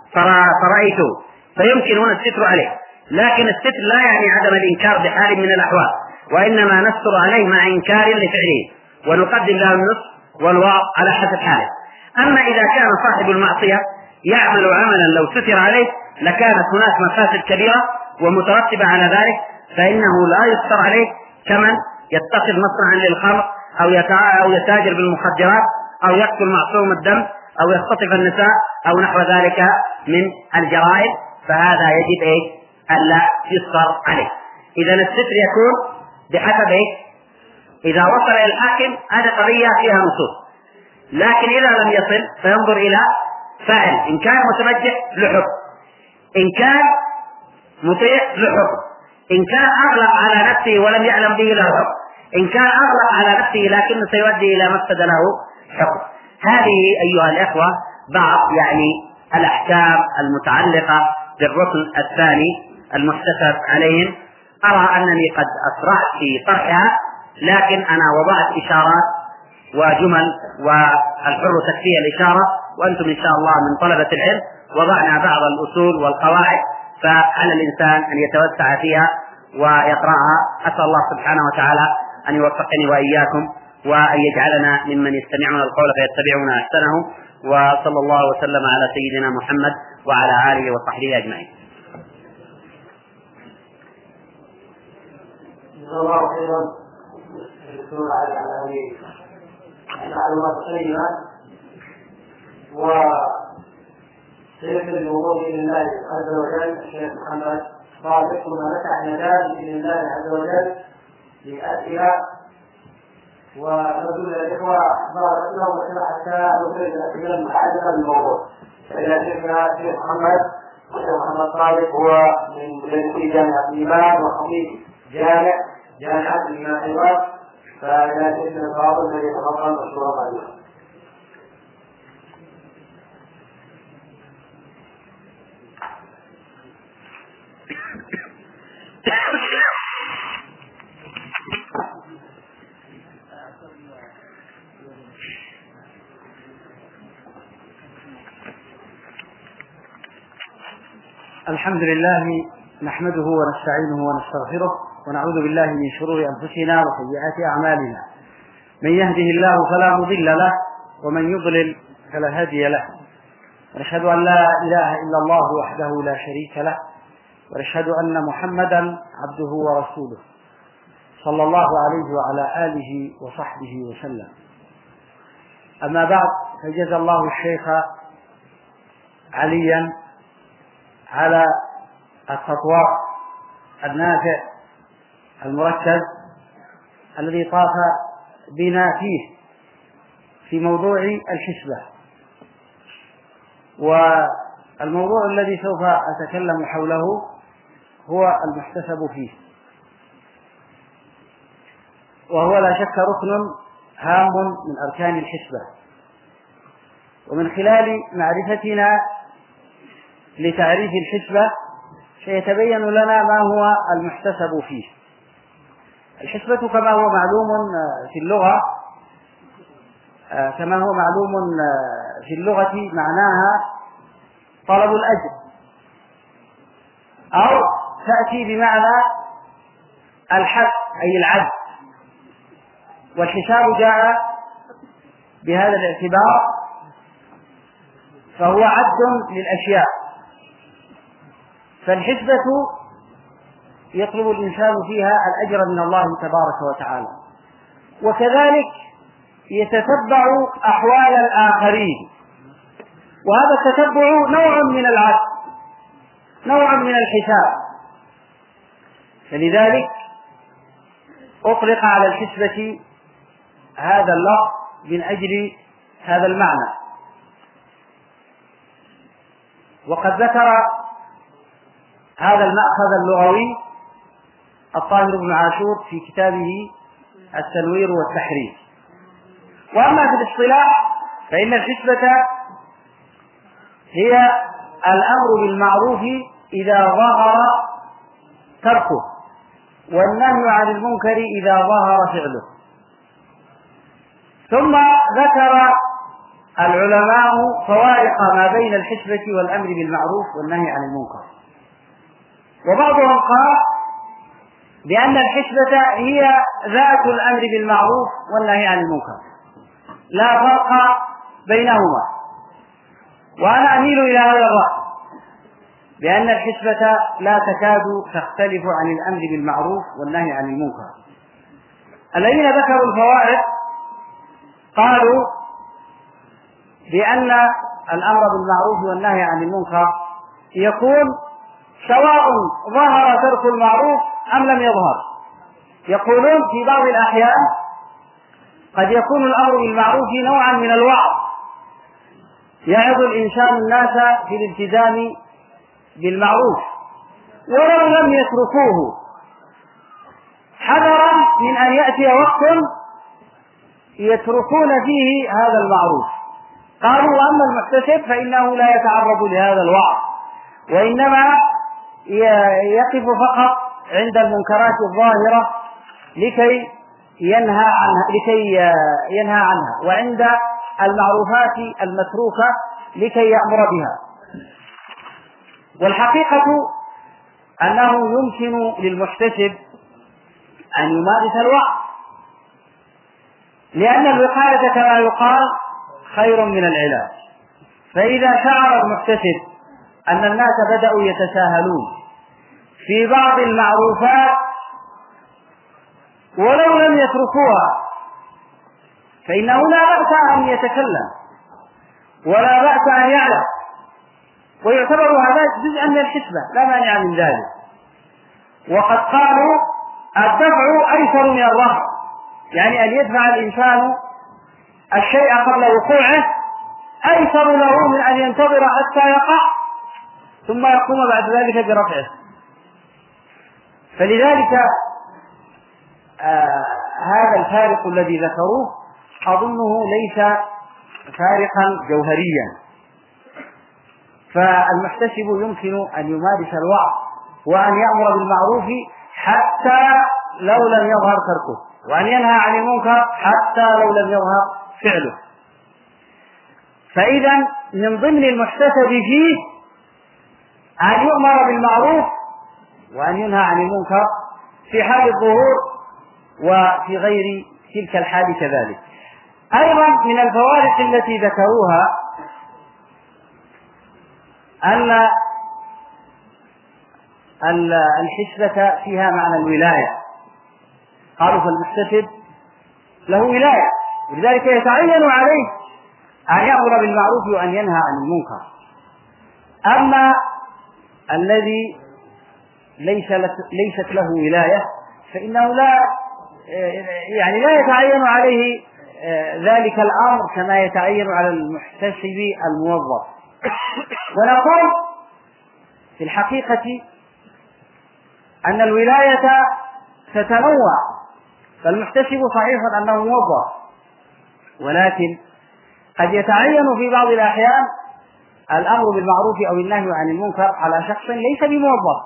A: فرأيته فيمكن هنا الستر عليه، لكن الستر لا يعني عدم الإنكار بحال من الأحوال، وإنما نستر عليه مع إنكار لفعله ونقدم له النصح والوعظ على حسب حاله. أما إذا كان صاحب المعصية يعمل عملا لو ستر عليه لكانت هناك مفاسد كبيرة ومترتبة على ذلك، فإنه لا يستر عليه كمن يتخذ مصنعا للخمر أو يتاجر بالمخدرات أو يقتل معصوم الدم أو يختطف النساء أو نحو ذلك من الجرائم، فهذا يجب إيه؟ ألا يستر عليه. إذا الستر يكون بحسب إيه؟ إذا وصل إلى الحاكم هذه قضية فيها نصوص، لكن إذا لم يصل فينظر إلى فاعل، إن كان متبجح لحكم، إن كان مطيع لحكم، إن كان أغلق على نفسه ولم يعلم به له حكم، إن كان أغلق على نفسه لكن سيؤدي إلى مفسد له حكم. هذه أيها الأخوة بعض يعني الأحكام المتعلقة بالركن الثاني المحتسب عليهم. أرى أنني قد أسرعت في طرحها، لكن أنا وضعت إشارات وجمل والحر تكفيه الإشارة، وأنتم إن شاء الله من طلبة العلم وضعنا بعض الأصول والقواعد، فعلى الإنسان أن يتوسع فيها ويقرأها. أسأل الله سبحانه وتعالى أن يوفقني وإياكم وأن يجعلنا ممن يستمعون القول فيتبعون أحسنه، وصلى الله وسلم على سيدنا محمد وعلى آله وصحبه أجمعين.
B: الله خيرا الدكتور على هذه المعلومات القيمة، وأسأل الله سبحانه وتعالى أن يجعلنا ممن يستمعون القول فيتبعون أحسنه، وصلى الله وسلم على سيدنا محمد وعلى آله وصحبه أجمعين. الله خيرا الدكتور على هذه المعلومات القيمة، وأسأل الله سبحانه وتعالى أن يجعلنا ممن يستمعون القول فيتبعون أحسنه، شيخ الوضوء بإذن الله عز وجل الشيخ محمد صادق ثم نفتح مجال بإذن الله عز وجل للأسئلة ونقول للإخوة بارك لهم حتى نخرج الأسئلة المحددة للموضوع. فإلى شيخنا الشيخ محمد الشيخ محمد صادق هو من مدرسي جامعة الإمام وخطيب جامع جامعة الإمام حيوان. فإلى شيخنا الفاضل الذي يتفضل مشكورا عليه.
C: الحمد لله نحمده ونستعينه ونستغفره ونعوذ بالله من شرور أنفسنا وسيئات أعمالنا. من يهده الله فلا مضل له ومن يضلل فلا هادي له. ونشهد أن لا إله إلا الله وحده لا شريك له ونشهد أن محمدا عبده ورسوله صلى الله عليه وعلى آله وصحبه وسلم. أما بعد، فجزى الله الشيخ عليا على التطوير النافع المركز الذي طاف بنا فيه في موضوع الحسبة. والموضوع الذي سوف أتكلم حوله هو المحتسب فيه، وهو لا شك ركن هام من أركان الحسبة. ومن خلال معرفتنا لتعريف الحسبة سيتبين لنا ما هو المحتسب فيه. الحسبة كما هو معلوم في اللغة كما هو معلوم في اللغة معناها طلب الأجر، أو تأتي بمعنى الحث أي العد. والحساب جاء بهذا الاعتبار، فهو عد للأشياء. فالحسبة يطلب الإنسان فيها الأجر من الله تبارك وتعالى، وكذلك يتتبع أحوال الآخرين، وهذا التتبع نوع من العد، نوع من الحساب. فلذلك أطلق على الحسبة هذا اللفظ من أجل هذا المعنى. وقد ذكر هذا المأخذ اللغوي الطاهر بن عاشور في كتابه التنوير والتحرير. وأما في الاصطلاح فإن الحسبة هي الأمر بالمعروف إذا ظهر تركه، والنهي عن المنكر إذا ظهر فعله. ثم ذكر العلماء فوارق ما بين الحسبة والأمر بالمعروف والنهي عن المنكر. وبعضهم قال بأن الحسبة هي ذات الأمر بالمعروف والنهي عن المنكر، لا فرق بينهما. وأنا أميل إلى هذا الرأي، بأن الحسبة لا تكاد تختلف عن الأمر بالمعروف والنهي عن المنكر. الذين ذكروا الفوارق قالوا بأن الأمر بالمعروف والنهي عن المنكر يكون سواء ظهر ترك المعروف أم لم يظهر. يقولون في بعض الأحيان قد يكون الأمر بالمعروف نوعا من الوعظ، يعظ الإنسان الناس في الالتزام بالمعروف ولو لم يتركوه، حذرا من أن يأتي وقت يتركون فيه هذا المعروف. قالوا وأما المحتسب فإنه لا يتعرض لهذا الوعظ، وإنما يقف فقط عند المنكرات الظاهرة لكي ينهى عنها لكي ينهى عنها وعند المعروفات المتروكة لكي يأمر بها. والحقيقة أنه يمكن للمحتسب أن يمارس الوعظ، لأن الوقاية كما يقال خير من العلاج. فإذا شعر المحتسب أن الناس بدأوا يتساهلون في بعض المعروفات ولو لم يتركوها، فإنه لا بأس أن يتكلم ولا بأس أن يعلم، ويعتبر هذا جزءا من الحسبة لا مانع من ذلك. وقد قالوا الدفع أيسر من الرفع، يعني أن يدفع الإنسان الشيء قبل وقوعه أيسر له من أن ينتظر حتى يقع ثم يقوم بعد ذلك برفعه. فلذلك آه هذا الفارق الذي ذكروه أظنه ليس فارقا جوهريا. فالمحتسب يمكن أن يمارس الوعظ وأن يأمر بالمعروف حتى لو لم يظهر تركه، وأن ينهى عن المنكر حتى لو لم يظهر فعله. فإذا من ضمن المحتسب فيه أن يؤمر بالمعروف وأن ينهى عن المنكر في حال الظهور وفي غير تلك الحال كذلك. أيضا من الفوارق التي ذكروها أن الحسبة فيها معنى الولاية. قالوا فالمحتسب له ولاية، ولذلك يتعين عليه أن يأمر بالمعروف وأن ينهى عن المنكر. أما الذي ليس ليست له ولاية فإنه لا يعني لا يتعين عليه ذلك الأمر كما يتعين على المحتسب الموظف. ونقول في الحقيقة أن الولاية تتنوع، فالمحتسب صحيح أنه موظف، ولكن قد يتعين في بعض الأحيان الأمر بالمعروف أو النهي عن المنكر على شخص ليس بموظف،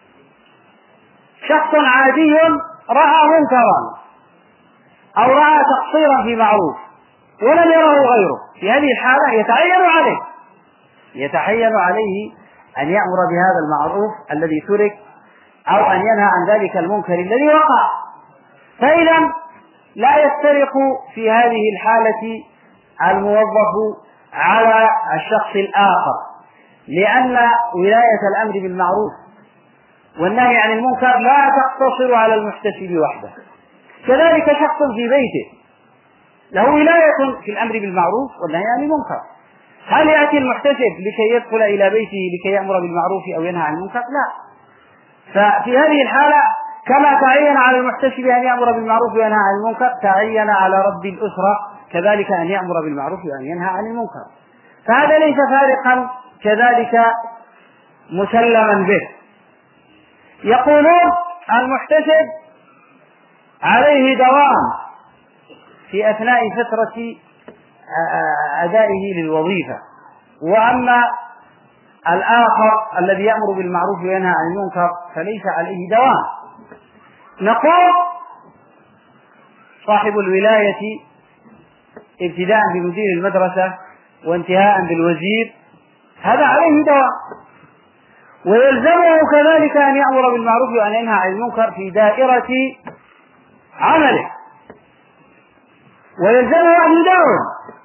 C: شخص عادي رأى منكرا أو رأى تقصيرا في معروف ولم يره غيره. في هذه الحالة يتعين عليه يتعين عليه أن يأمر بهذا المعروف الذي ترك أو أن ينهى عن ذلك المنكر الذي وقع. فإذا لا يفترق في هذه الحالة الموظف على الشخص الآخر، لأن ولاية الأمر بالمعروف والنهي عن المنكر لا تقتصر على المحتسب وحده. كذلك شخص في بيته له ولاية في الأمر بالمعروف والنهي عن المنكر. هل يأتي المحتسب لكي يدخل إلى بيته لكي يأمر بالمعروف أو ينهى عن المنكر؟ لا. ففي هذه الحالة كما تعين على المحتسب أن يأمر بالمعروف وينهى عن المنكر تعين على رب الأسرة كذلك أن يأمر بالمعروف وأن ينهى عن المنكر. فهذا ليس فارقا كذلك مسلما به. يقولون المحتسب عليه دوام في أثناء فترة أدائه للوظيفة، وأما الآخر الذي يأمر بالمعروف وينهى عن المنكر فليس عليه دوام. نقول صاحب الولاية ابتداء بمدير المدرسة وانتهاء بالوزير هذا عليه دوام، ويلزمه كذلك أن يأمر بالمعروف وأن ينهى عن المنكر في دائرة عمله، ويلزمه أن يداوم.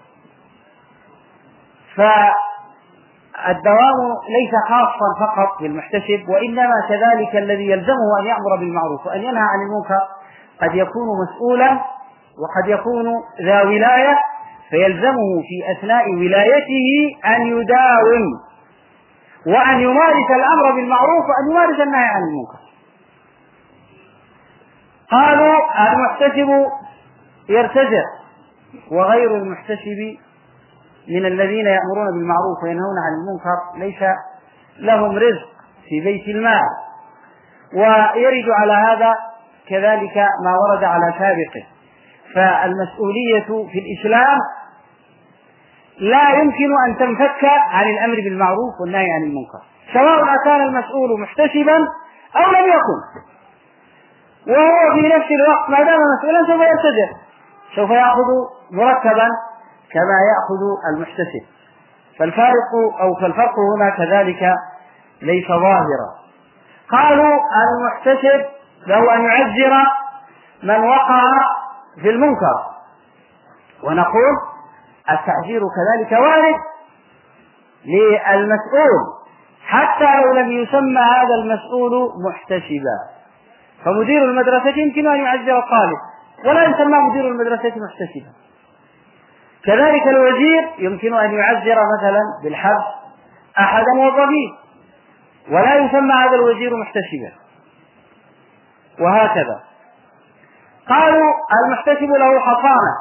C: فالدوام ليس خاصا فقط بالمحتسب، وإنما كذلك الذي يلزمه أن يأمر بالمعروف وأن ينهى عن المنكر قد يكون مسؤولا وقد يكون ذا ولاية، فيلزمه في أثناء ولايته أن يداوم وأن يمارس الأمر بالمعروف وأن يمارس النهي عن المنكر. قالوا المحتسب يرتجع، وغير المحتسب من الذين يأمرون بالمعروف وينهون عن المنكر ليس لهم رزق في بيت المال. ويرد على هذا كذلك ما ورد على سابقه. فالمسؤولية في الإسلام لا يمكن أن تنفك عن الأمر بالمعروف والنهي عن المنكر، سواء كان المسؤول محتسبا أو لم يكن، وهو في نفس الوقت ما دام مسؤولا سوف يرتجع، سوف يأخذ مرتبا كما يأخذ المحتسب. فالفارق أو فالفرق هنا كذلك ليس ظاهرا. قالوا المحتسب له أن يعذر من وقع في المنكر، ونقول التعذير كذلك وارد للمسؤول حتى لو لم يسمى هذا المسؤول محتسبا. فمدير المدرسة يمكن أن يعذر الطالب ولا يسمى مدير المدرسة محتسبا. كذلك الوزير يمكن أن يعذر مثلا بالحبس أحد موظفين، ولا يسمى هذا الوزير محتسبا، وهكذا. قالوا المحتسب له حصانة،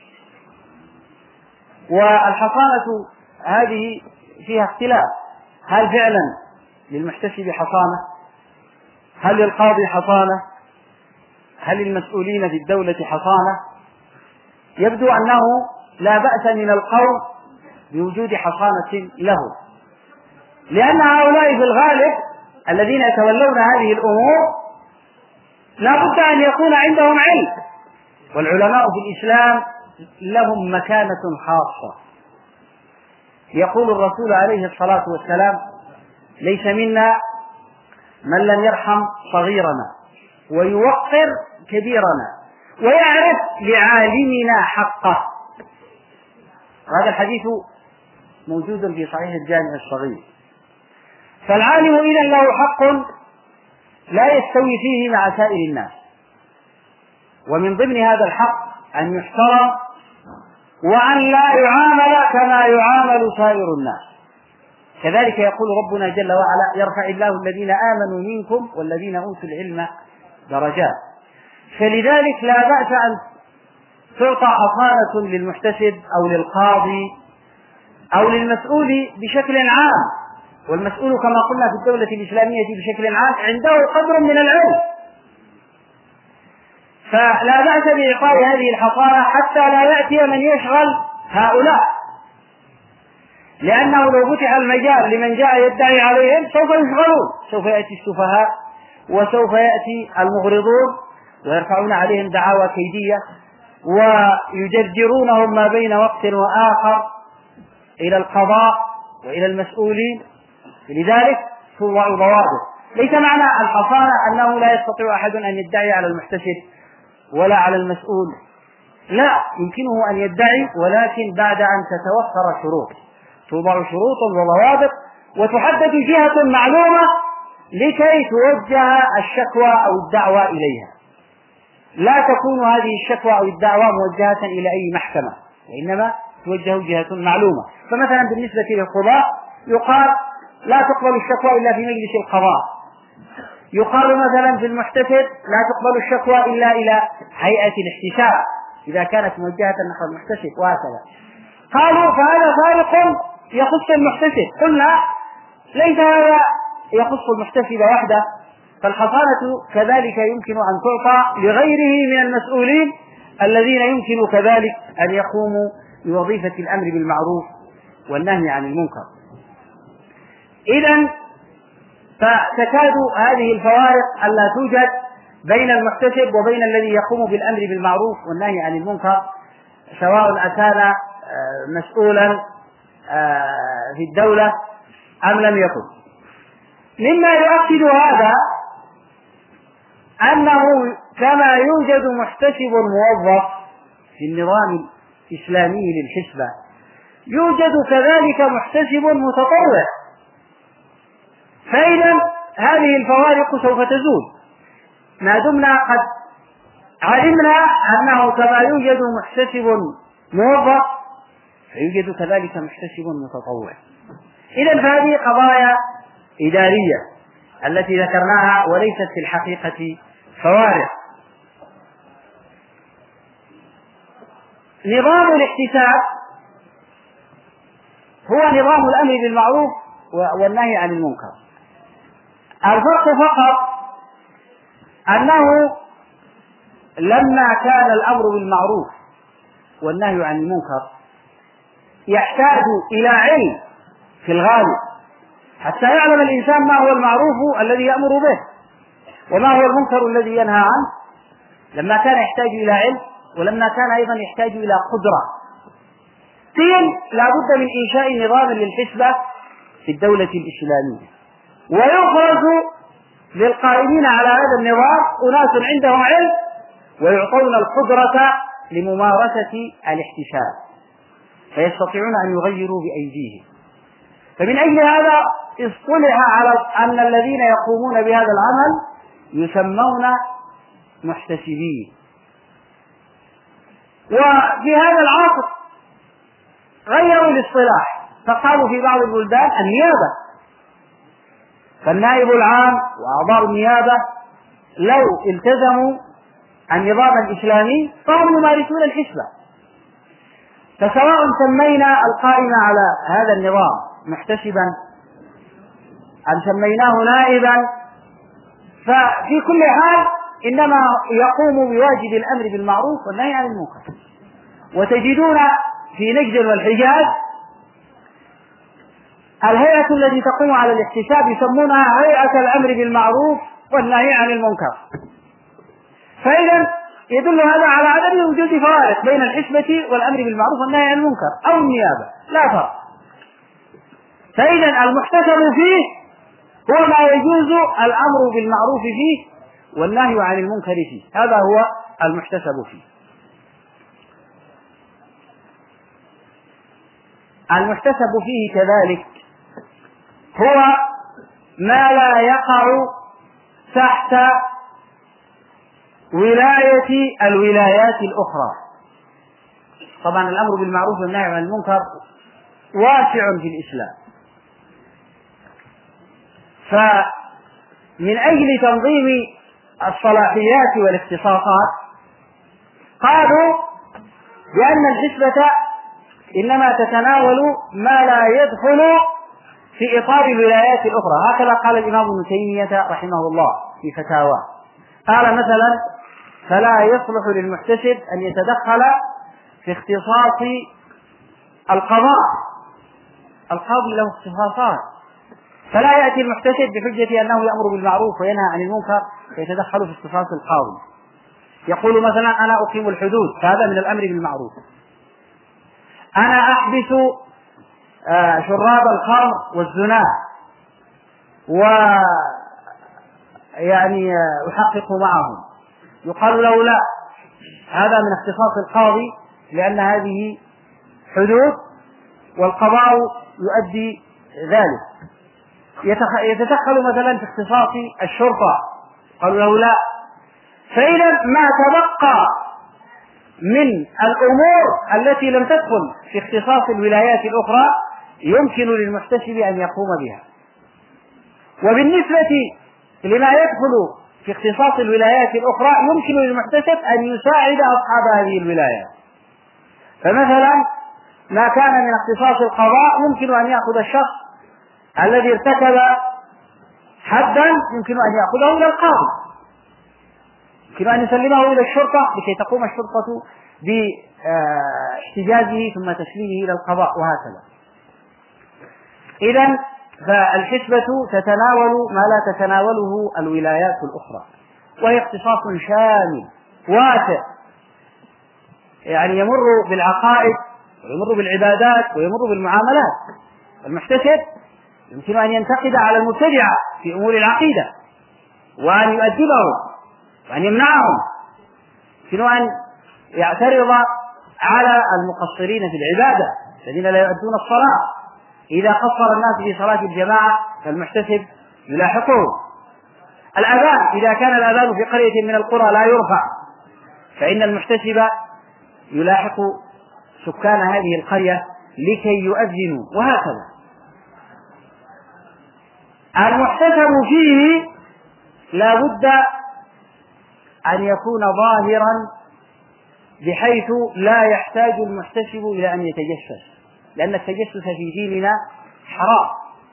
C: والحصانة هذه فيها اختلاف، هل فعلا للمحتسب حصانة؟ هل للقاضي حصانة؟ هل للمسؤولين في الدولة حصانة؟ يبدو أنه لا بأس من القول بوجود حصانة له، لأن هؤلاء في الغالب الذين يتولون هذه الأمور لا بد أن يكون عندهم علم، والعلماء في الإسلام لهم مكانة خاصة. يقول الرسول عليه الصلاة والسلام: ليس منا من لم يرحم صغيرنا ويوقر كبيرنا ويعرف لعالمنا حقه. هذا الحديث موجود في صحيح الجامع الصغير. فالعالم إذن له حق لا يستوي فيه مع سائر الناس، ومن ضمن هذا الحق أن يحترم وأن لا يعامل كما يعامل سائر الناس. كذلك يقول ربنا جل وعلا: يرفع الله الذين آمنوا منكم والذين أوتوا العلم درجات. فلذلك لا بأس أن تعطى حصانة للمحتسب أو للقاضي أو للمسؤول بشكل عام، والمسؤول كما قلنا في الدولة الإسلامية بشكل عام عنده قدر من العلم، فلا بأس بإعطاء هذه الحصانة حتى لا يأتي من يشغل هؤلاء، لأنه لو فتح المجال لمن جاء يدعي عليهم سوف يشغلون، سوف يأتي السفهاء وسوف يأتي المغرضون ويرفعون عليهم دعاوى كيدية ويجرجرونهم ما بين وقت وآخر إلى القضاء وإلى المسؤولين. لذلك توضع ضوابط. ليس معنى الحصانة أنه لا يستطيع أحد أن يدعي على المحتسب ولا على المسؤول، لا، يمكنه أن يدعي، ولكن بعد أن تتوفر شروط، توضع شروط وضوابط وتحدد جهة معلومة لكي توجه الشكوى أو الدعوى إليها. لا تكون هذه الشكوى أو الدعوى موجهة إلى أي محكمة، وإنما توجه جهة معلومة. فمثلا بالنسبة للقضاء يقال لا تقبل الشكوى إلا في مجلس القضاء، يقال مثلا في المحتسب لا تقبل الشكوى إلا إلى هيئة الاحتساب إذا كانت موجهة نحو المحتسب، وهكذا. قالوا فهذا فارق يخص المحتسب. قلنا ليس هذا يخص المحتسب وحده، فالحصانة كذلك يمكن أن تعطى لغيره من المسؤولين الذين يمكن كذلك أن يقوموا بوظيفة الأمر بالمعروف والنهي عن المنكر. إذن فتكاد هذه الفوارق ألا توجد بين المحتسب وبين الذي يقوم بالأمر بالمعروف والنهي عن المنكر، سواء أكان مسؤولا في الدولة أم لم يكن. مما يؤكد هذا أنه كما يوجد محتسب موظف في النظام الإسلامي للحسبة، يوجد كذلك محتسب متطوع. فإذا هذه الفوارق سوف تزول ما دمنا قد علمنا أنه كما يوجد محتسب موظف فيوجد كذلك محتسب متطوع. إذن فهذه قضايا إدارية التي ذكرناها وليست في الحقيقة فوارق. نظام الاحتساب هو نظام الأمر بالمعروف والنهي عن المنكر. الفرق فقط أنه لما كان الأمر بالمعروف والنهي عن المنكر يحتاج إلى علم في الغالب حتى يعلم الإنسان ما هو المعروف الذي يأمر به وما هو المنكر الذي ينهى عنه، لما كان يحتاج إلى علم ولما كان أيضا يحتاج إلى قدرة. قيل لا بد من إنشاء نظام للحسبة في الدولة الإسلامية، ويخرج للقائمين على هذا النظام أناس عندهم علم ويعطون القدرة لممارسة الاحتساب فيستطيعون أن يغيروا بأيديهم. فمن أجل هذا اصطلح على أن الذين يقومون بهذا العمل يسمون محتسبين. وفي هذا العصر غيروا الاصطلاح، فقالوا في بعض البلدان النيابة، فالنائب العام وأعضاء النيابة لو التزموا النظام الإسلامي فهم يمارسون الحسبة. فسواء سمينا القائم على هذا النظام محتسبا أم سميناه نائبا، ففي كل حال إنما يقوم بواجب الأمر بالمعروف والنهي عن المنكر. وتجدون في نجد والحجاز الهيئة التي تقوم على الاحتساب يسمونها هيئة الأمر بالمعروف والنهي عن المنكر. فإذا يدل هذا على عدم وجود فوارق بين الحسبة والأمر بالمعروف والنهي عن المنكر أو النيابة، لا فرق. فإذا المحتسب فيه هو ما يجوز الأمر بالمعروف فيه والنهي عن المنكر فيه، هذا هو المحتسب فيه. المحتسب فيه كذلك هو ما لا يقع تحت ولاية الولايات الأخرى. طبعا الأمر بالمعروف والنهي عن المنكر واسع في الإسلام، فمن أجل تنظيم الصلاحيات والاختصاصات قالوا بأن الحسبة إنما تتناول ما لا يدخل في إطار الولايات الأخرى. هكذا قال الإمام ابن تيمية رحمه الله في فتاواه، قال مثلا: فلا يصلح للمحتسب أن يتدخل في اختصاص القضاء، القاضي له اختصاصات، فلا يأتي المحتسب بحجة أنه يأمر بالمعروف وينهى عن المنكر فيتدخل في اختصاص القاضي. يقول مثلا: أنا أقيم الحدود، فهذا من الأمر بالمعروف. أنا أحبس آه شراب الخمر والزنا ويعني آه أحقق معهم، يقال له: لا، هذا من اختصاص القاضي لأن هذه حدود والقضاء يؤدي ذلك. يتدخل مثلا في اختصاص الشرطة، قالوا له: لا. فإذا ما تبقى من الأمور التي لم تدخل في اختصاص الولايات الأخرى يمكن للمحتسب أن يقوم بها. وبالنسبة لما يدخل في اختصاص الولايات الأخرى يمكن للمحتسب أن يساعد أصحاب هذه الولايات. فمثلا ما كان من اختصاص القضاء يمكن أن يأخذ الشخص الذي ارتكب حدا، يمكن أن يأخذه إلى القاضي، يمكن أن يسلمه إلى الشرطة لكي تقوم الشرطة باحتجازه ثم تسليمه إلى القضاء، وهكذا. إذن فالحسبة تتناول ما لا تتناوله الولايات الأخرى، وهي اختصاص شامل واسع، يعني يمر بالعقائد ويمر بالعبادات ويمر بالمعاملات. المحتسب يمكن أن ينتقد على المبتدعة في أمور العقيدة وأن يؤدبهم وأن يمنعهم، يمكن أن يعترض على المقصرين في العبادة الذين لا يؤدون الصلاة. إذا قصر الناس في صلاة الجماعة فالمحتسب يلاحقه. الأذان، إذا كان الأذان في قرية من القرى لا يرفع فإن المحتسب يلاحق سكان هذه القرية لكي يؤذنوا، وهكذا. المحتسب فيه لا بد أن يكون ظاهرا بحيث لا يحتاج المحتسب إلى أن يتجسس، لأن التجسس في ديننا حرام.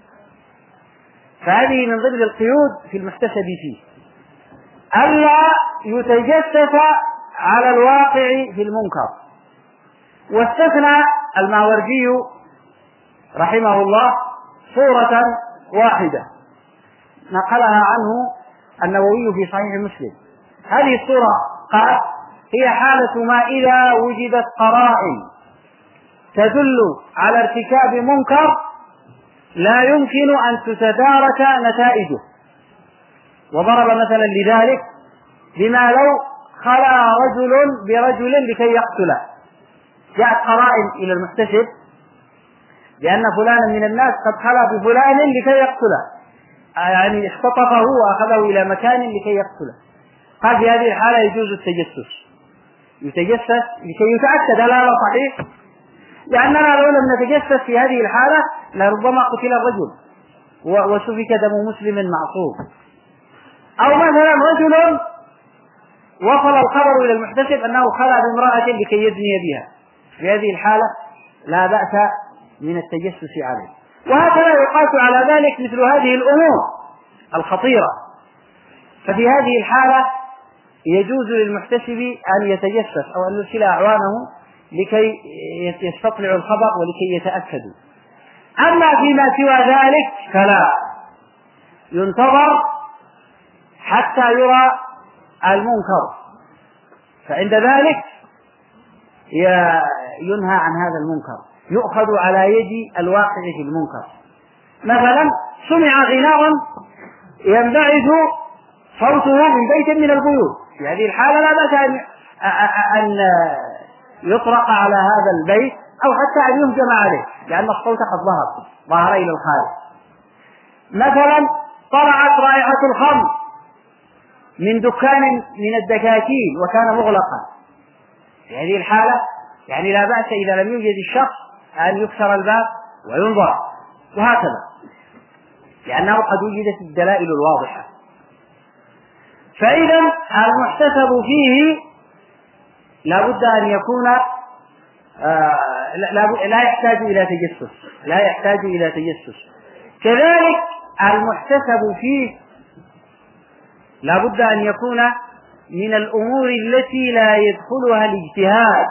C: فهذه من ضمن القيود في المحتسب فيه، ألا يتجسس على الواقع في المنكر. واستثنى الماوردي رحمه الله صورة واحدة نقلها عنه النووي في صحيح مسلم. هذه الصورة قال: هي حالة ما إذا وجدت قرائن تدل على ارتكاب منكر لا يمكن أن تتدارك نتائجه. وضرب مثلا لذلك بما لو خلى رجل برجل لكي يقتله، جاءت قرائن إلى المحتسب لأن فلانا من الناس قد خلى بفلان لكي يقتله، يعني اختطفه وأخذه إلى مكان لكي يقتله. قال: في هذه الحالة يجوز التجسس، يتجسس لكي يتأكد هل هذا صحيح. لأننا لو لم نتجسس في هذه الحالة لربما قتل الرجل وسفك دم مسلم معصوم. أو مثلا رجل وصل الخبر إلى المحتسب أنه خلع بامرأة لكي يزني بها، في هذه الحالة لا بأس من التجسس عليه. وهكذا يقاس على ذلك مثل هذه الأمور الخطيرة. ففي هذه الحالة يجوز للمحتسب أن يتجسس أو أن يرسل أعوانه لكي يستطلعوا الخبر ولكي يتأكدوا. أما فيما سوى ذلك فلا، ينتظر حتى يرى المنكر، فعند ذلك ينهى عن هذا المنكر، يؤخذ على يد الواقع في المنكر. مثلا سمع غناء ينبعث صوته من بيت من البيوت، في هذه الحالة لا بأس أن يطرق على هذا البيت أو حتى أن يهجم عليه، لأن الصوت قد ظهر ظهر إلى الخارج. مثلا طلعت رائحة الخمر من دكان من الدكاكين وكان مغلقا، في هذه الحالة يعني لا بأس إذا لم يوجد الشخص أن يكسر الباب وينظر، وهكذا، لأنه قد وجدت الدلائل الواضحة. فإذا المحتسب فيه لا بد أن يكون آه لا, لا يحتاج إلى تجسس، لا يحتاج إلى تجسس. كذلك المحتسب فيه لا بد أن يكون من الأمور التي لا يدخلها الاجتهاد.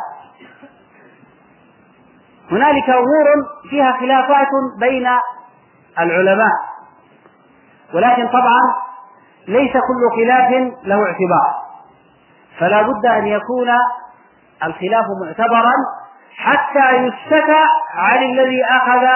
C: هنالك أمور فيها خلافات بين العلماء، ولكن طبعا ليس كل خلاف له اعتبار، فلا بد أن يكون الخلاف معتبرا حتى يستفى عن الذي أخذ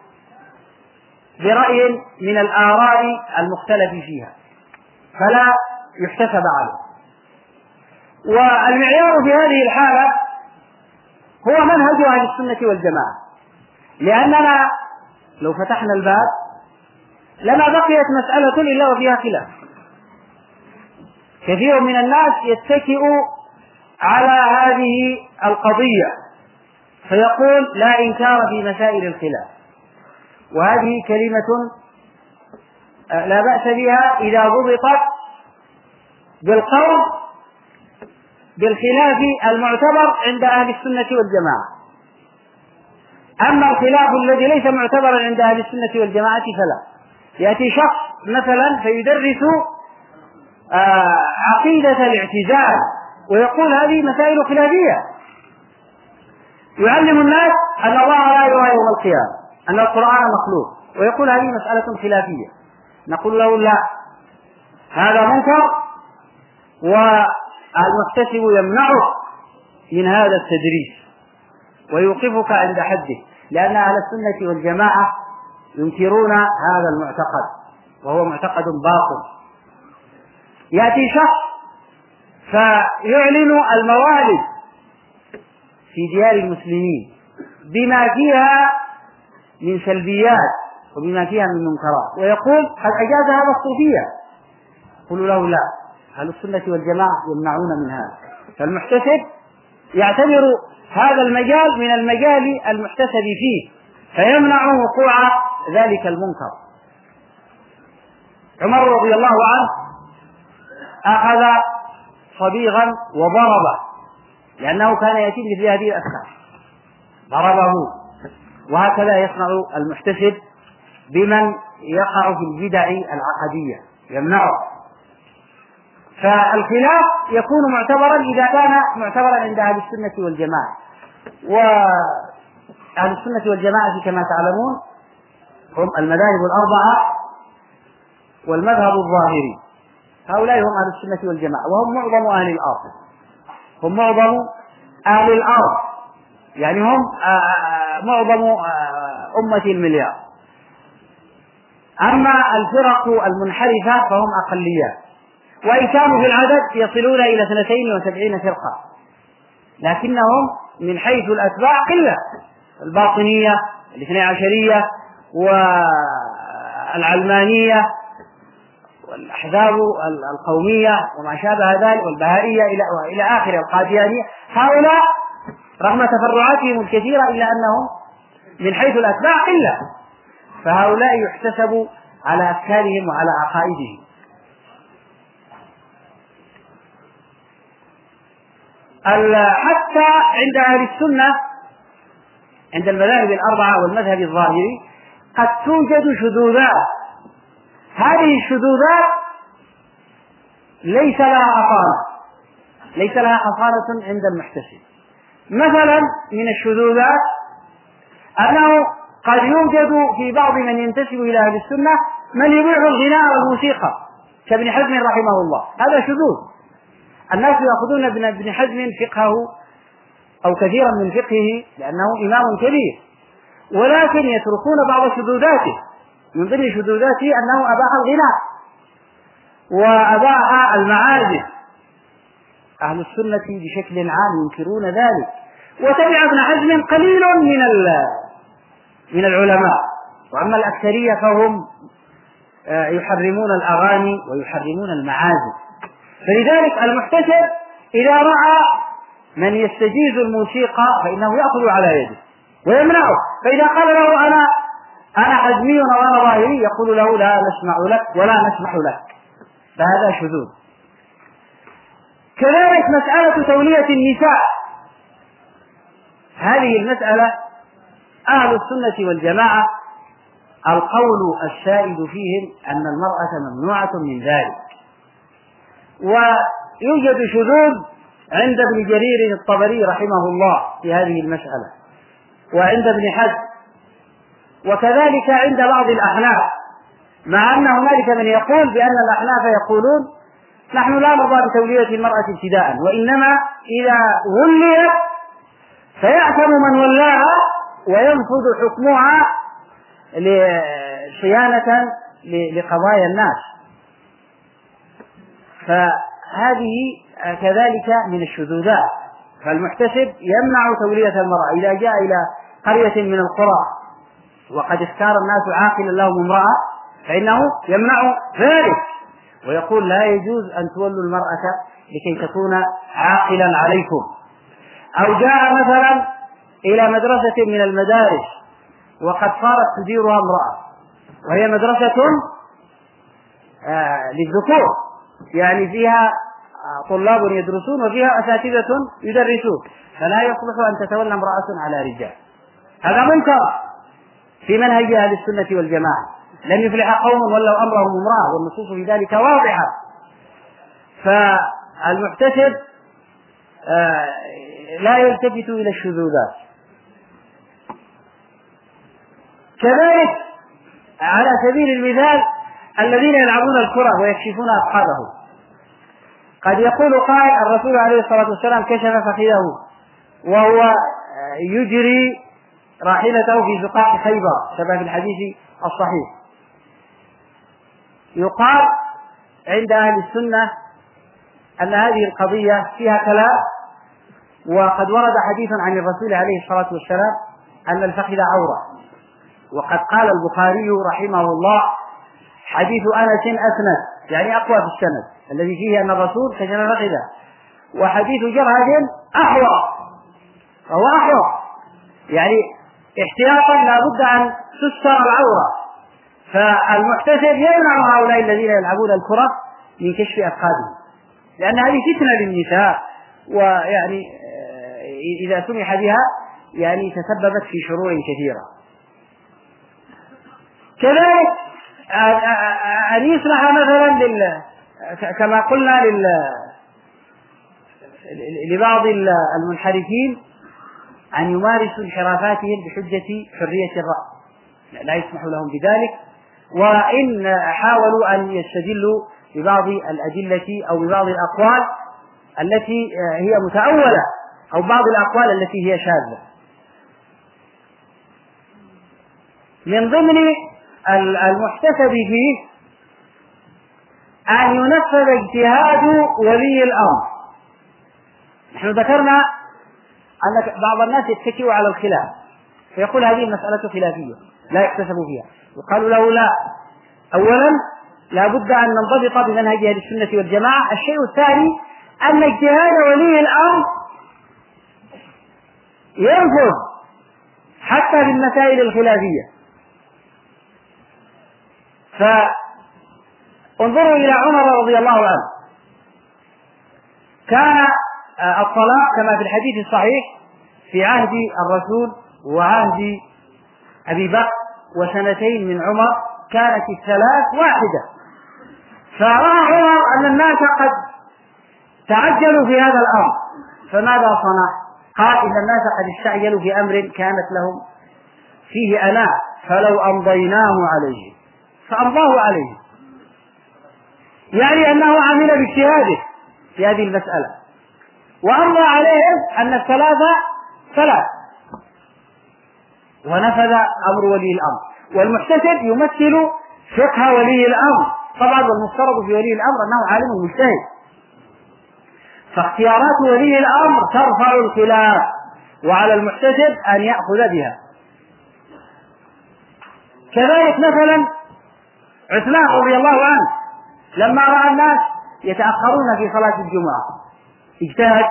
C: برأي من الآراء المختلف فيها، فلا يحتسب عليه. والمعيار في هذه الحالة هو منهج أهل السنة والجماعة، لأننا لو فتحنا الباب لما بقيت مسألة إلا وفيها خلاف. كثير من الناس يتكئ على هذه القضية فيقول لا إنكار في مسائل الخلاف، وهذه كلمة لا بأس بها إذا ضبطت بالقول بالخلاف المعتبر عند أهل السنة والجماعة. أما الخلاف الذي ليس معتبرا عند أهل السنة والجماعة فلا. يأتي شخص مثلا فيدرس آه عقيدة الاعتزال ويقول هذه مسائل خلافية، يعلم الناس أن الله لا يرى يوم القيامة، أن القرآن مخلوق، ويقول هذه مسألة خلافية. نقول له لا، هذا منكر، والمحتسب يمنعه من هذا التدريس ويوقفك عند حده، لأن أهل السنة والجماعة ينكرون هذا المعتقد وهو معتقد باطل. يأتي شخص فيعلن الموالد في ديار المسلمين بما فيها من سلبيات وبما فيها من منكرات ويقول قد أجاز هذا الصوفية، قل له لا، أهل السنة والجماعة يمنعون من هذا. فالمحتسب يعتبر هذا المجال من المجال المحتسب فيه فيمنع وقوع ذلك المنكر. عمر رضي الله عنه أخذ صبيغا وضربه لأنه كان يتم في هذه الأسماء، ضربه. وهكذا يصنع المحتسب بمن يقع في البدع العقدية، يمنعه. فالخلاف يكون معتبرا إذا كان معتبرا عند أهل السنة والجماعة. وأهل السنة والجماعة كما تعلمون هم المذاهب الأربعة والمذهب الظاهري، هؤلاء هم أهل السنة والجماعة، وهم معظم أهل الأرض، هم معظم أهل الأرض، يعني هم معظم أمة المليار. أما الفرق المنحرفة فهم أقليات، وإن كانوا في العدد يصلون إلى اثنتين وسبعين فرقة، لكنهم من حيث الأتباع قلة، الباطنية، الاثنى عشرية، والعلمانية، والأحزاب القومية وما شابه ذلك، والبهائية إلى إلى آخر القاديانية. هؤلاء رغم تفرعاتهم الكثيرة إلا أنهم من حيث الأتباع قلة، فهؤلاء يحتسبوا على أفكارهم وعلى عقائدهم. حتى عند أهل السنة، عند المذاهب الأربعة والمذهب الظاهري، قد توجد شذوذات. هذه الشذوذات ليس لها حصانة، ليس لها حصانة عند المحتسب. مثلا من الشذوذات أنه قد يوجد في بعض من ينتسب إلى أهل السنة من يبيع الغناء والموسيقى كابن حزم رحمه الله، هذا شذوذ. الناس يأخذون ابن حزم فقهه أو كثيرا من فقهه لأنه إمام كبير، ولكن يتركون بعض شذوذاته. من ضمن شذوذاته أنه أباح الغناء وأباح المعازف. أهل السنة بشكل عام ينكرون ذلك، وتبع ابن حزم قليل من من العلماء، وأما الأكثرية فهم يحرمون الأغاني ويحرمون المعازف. فلذلك المحتسب إذا رأى من يستجيز الموسيقى فإنه يأخذ على يده ويمنعه، فإذا قال له أنا أنا حزمي وأنا ظاهري يقول له لا نسمع لك ولا نسمح لك، فهذا شذوذ. كذلك مسألة تولية النساء، هذه المسألة أهل السنة والجماعة القول السائد فيهم أن المرأة ممنوعة من ذلك. ويوجد شذوذ عند ابن جرير الطبري رحمه الله في هذه المسألة، وعند ابن حزم، وكذلك عند بعض الأحناف، مع أن هنالك من يقول بأن الأحناف يقولون نحن لا نرضى بتولية المرأة ابتداء، وإنما إذا وليت فيأثم من ولاها وينفذ حكمها صيانة لقضايا الناس. فهذه كذلك من الشذوذات. فالمحتسب يمنع تولية المرأة إذا جاء إلى قرية من القرى وقد اختار الناس عاقلا لهم امرأة فإنه يمنع ذلك ويقول لا يجوز أن تولوا المرأة لكي تكون عاقلا عليكم. أو جاء مثلا إلى مدرسة من المدارس وقد صارت تديرها امرأة وهي مدرسة آه للذكور، يعني فيها طلاب يدرسون وفيها أساتذة يدرسون، فلا يصلح أن تتولى امرأة على رجال. هذا منكر في منهج أهل السنة والجماعة، لن يفلح قوم ولوا أمرهم امرأة، والنصوص في ذلك واضحة. فالمحتسب آه لا يلتفت إلى الشذوذات. كذلك على سبيل المثال الذين يلعبون الكرة ويكشفون أصحابهم، قد يقول قائل الرسول عليه الصلاة والسلام كشف فخذه وهو يجري راحلته في زقاق خيبر كما في الحديث الصحيح. يقال عند أهل السنة أن هذه القضية فيها كلام، وقد ورد حديث عن الرسول عليه الصلاة والسلام أن الفخذ عورة، وقد قال البخاري رحمه الله حديث أنس أسند، يعني أقوى في السند الذي فيه أن الرسول كشف فخذه، وحديث جرهد أحوى فهو أحوى، يعني احتياطا لا بد أن تستر العورة. فالمحتسب يمنع هؤلاء الذين يلعبون الكرة من كشف أفخاذهم، لأن هذه فتنة للنساء، ويعني إذا سمح بها يعني تسببت في شرور كثيرة. كذلك أن يسمح مثلا لل... كما قلنا لل... لبعض المنحرفين أن يمارسوا انحرافاتهم بحجة حرية الرأي، لا يسمح لهم بذلك، وإن حاولوا أن يستدلوا ببعض الأدلة أو ببعض الأقوال التي هي متأولة أو بعض الأقوال التي هي شاذة. من ضمن المحتسب فيه أن ينفذ اجتهاد ولي الأمر. نحن ذكرنا أن بعض الناس يتكئ على الخلاف فيقول هذه المسألة خلافية لا يحتسب فيها، يقال له لا، أولا لا بد أن ننضبط بمنهج أهل السنة والجماعة. الشيء الثاني أن اجتهاد ولي الأمر ينفذ حتى في المسائل الخلافية. فانظروا إلى عمر رضي الله عنه، كان الطلاق كما في الحديث الصحيح في عهد الرسول وعهد أبي بكر وسنتين من عمر كانت الثلاث واحدة. فرأى عمر أن الناس قد تعجلوا في هذا الأمر، فماذا صنع؟ قال إن الناس قد استعجلوا في أمر كانت لهم فيه أناة فلو أمضيناه عليه فأمضاه عليه، يعني أنه عمل باجتهاده في هذه المسألة وأمضى عليهم أن الثلاثة ثلاث ونفذ أمر ولي الأمر. والمحتسب يمثل فقه ولي الأمر طبعا، والمفترض في ولي الأمر أنه عالم مجتهد، فاختيارات ولي الأمر ترفع الخلاف وعلى المحتسب أن يأخذ بها. كذلك مثلا عثمان رضي الله عنه لما رأى الناس يتأخرون في صلاة الجمعة اجتهد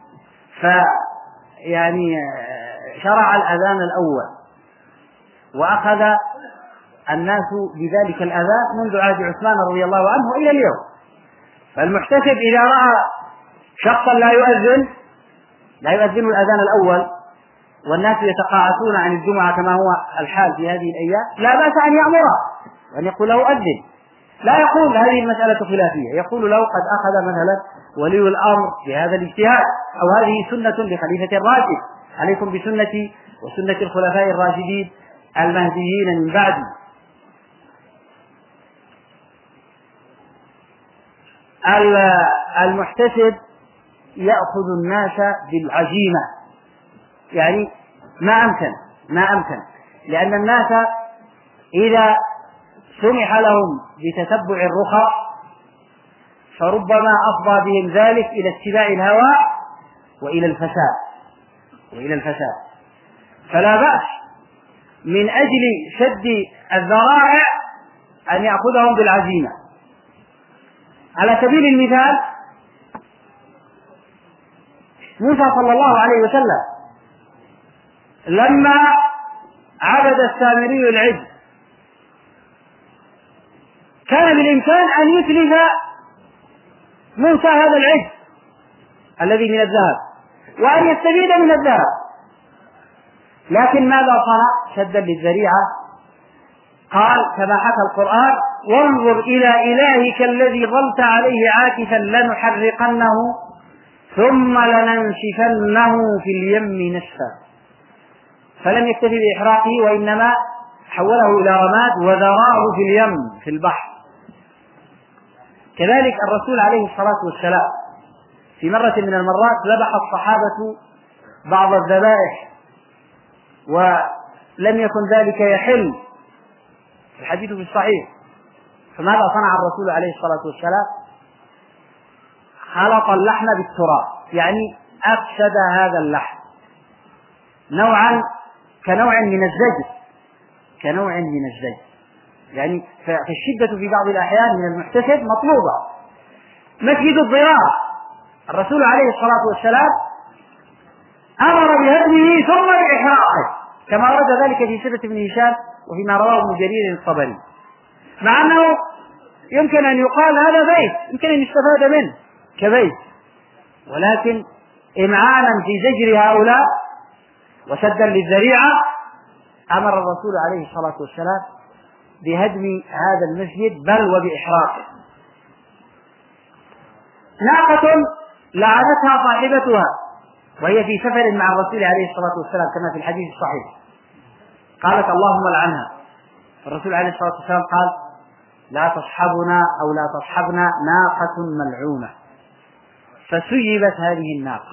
C: فيعني شرع الأذان الأول وأخذ الناس بذلك الأذان منذ عهد عثمان رضي الله عنه إلى اليوم. فالمحتسب إذا رأى شخصا لا يؤذن لا يؤذن الأذان الأول والناس يتقاعسون عن الجمعة كما هو الحال في هذه الأيام، لا بأس أن يأمره وأن يقول له أذن، لا يقول هذه المسألة خلافية، يقول له قد أخذ مثلا ولي الأمر بهذا الاجتهاد، أو هذه سنة لخليفة الراشد، عليكم بسنتي وسنة الخلفاء الراشدين المهديين من بعدي. المحتسب يأخذ الناس بالعزيمة، يعني ما أمكن ما أمكن لأن الناس إذا سمح لهم بتتبع الرخص فربما أفضى بهم ذلك إلى اتباع الهوى وإلى الفساد وإلى الفساد فلا بأس من أجل سد الذرائع أن يأخذهم بالعزيمة. على سبيل المثال موسى صلى الله عليه وسلم لما عبد السامري العجل كان بالإمكان أن يتلف موسى هذا العجل الذي من الذهب وأن يستفيد من الذهب، لكن ماذا صنع؟ شدا للذريعة، قال كما حكى القرآن: وانظر إلى إلهك الذي ظلت عليه عاكفا لنحرقنه ثم لننسفنه في اليم نسفا. فلم يكتفي بإحراقه وإنما حوله إلى رماد وذراه في اليم في البحر. كذلك الرسول عليه الصلاة والسلام في مرة من المرات ذبح الصحابة بعض الذبائح ولم يكن ذلك يحل، الحديث في الصحيح، فماذا صنع الرسول عليه الصلاة والسلام؟ خلط اللحم بالتراب، يعني أفسد هذا اللحم نوعا كنوع من الزجر كنوع من الزجر يعني فالشدة في بعض الأحيان من المحتسب مطلوبة. مسجد الضرار الرسول عليه الصلاة والسلام أمر بهدمه ثم بإحراقه كما ورد ذلك في سيرة ابن هشام وفيما رواه ابن جرير الطبري، مع أنه يمكن أن يقال هذا بيت يمكن أن يستفاد منه كبيت، ولكن إمعانا في زجر هؤلاء وسدا للذريعة أمر الرسول عليه الصلاة والسلام بهدم هذا المسجد بل وبإحراقه. ناقة لعنتها صاحبتها وهي في سفر مع الرسول عليه الصلاة والسلام كما في الحديث الصحيح، قالت اللهم لعنها، الرسول عليه الصلاة والسلام قال لا تصحبنا أو لا تصحبنا ناقة ملعونة، فسيبت هذه الناقة.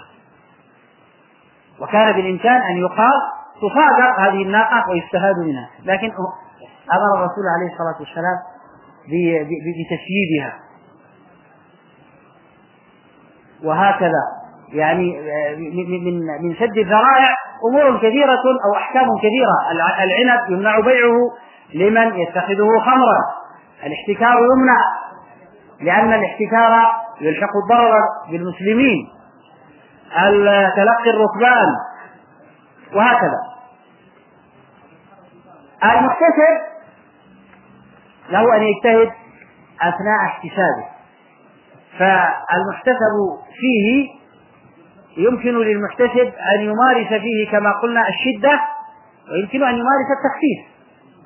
C: وكان بالإمكان أن يقال تصادق هذه الناقة ويستفاد منها، لكن أمر الرسول عليه الصلاة والسلام بتسييدها. وهكذا يعني من من سد الذرائع أمور كثيرة أو أحكام كثيرة. العنب يمنع بيعه لمن يتخذه خمرا، الاحتكار يمنع لأن الاحتكار يلحق الضرر بالمسلمين، تلقي الركبان وهكذا. المحتسب له أن يجتهد أثناء احتسابه، فالمحتسب فيه يمكن للمحتسب أن يمارس فيه كما قلنا الشدة، ويمكن أن يمارس التخفيف.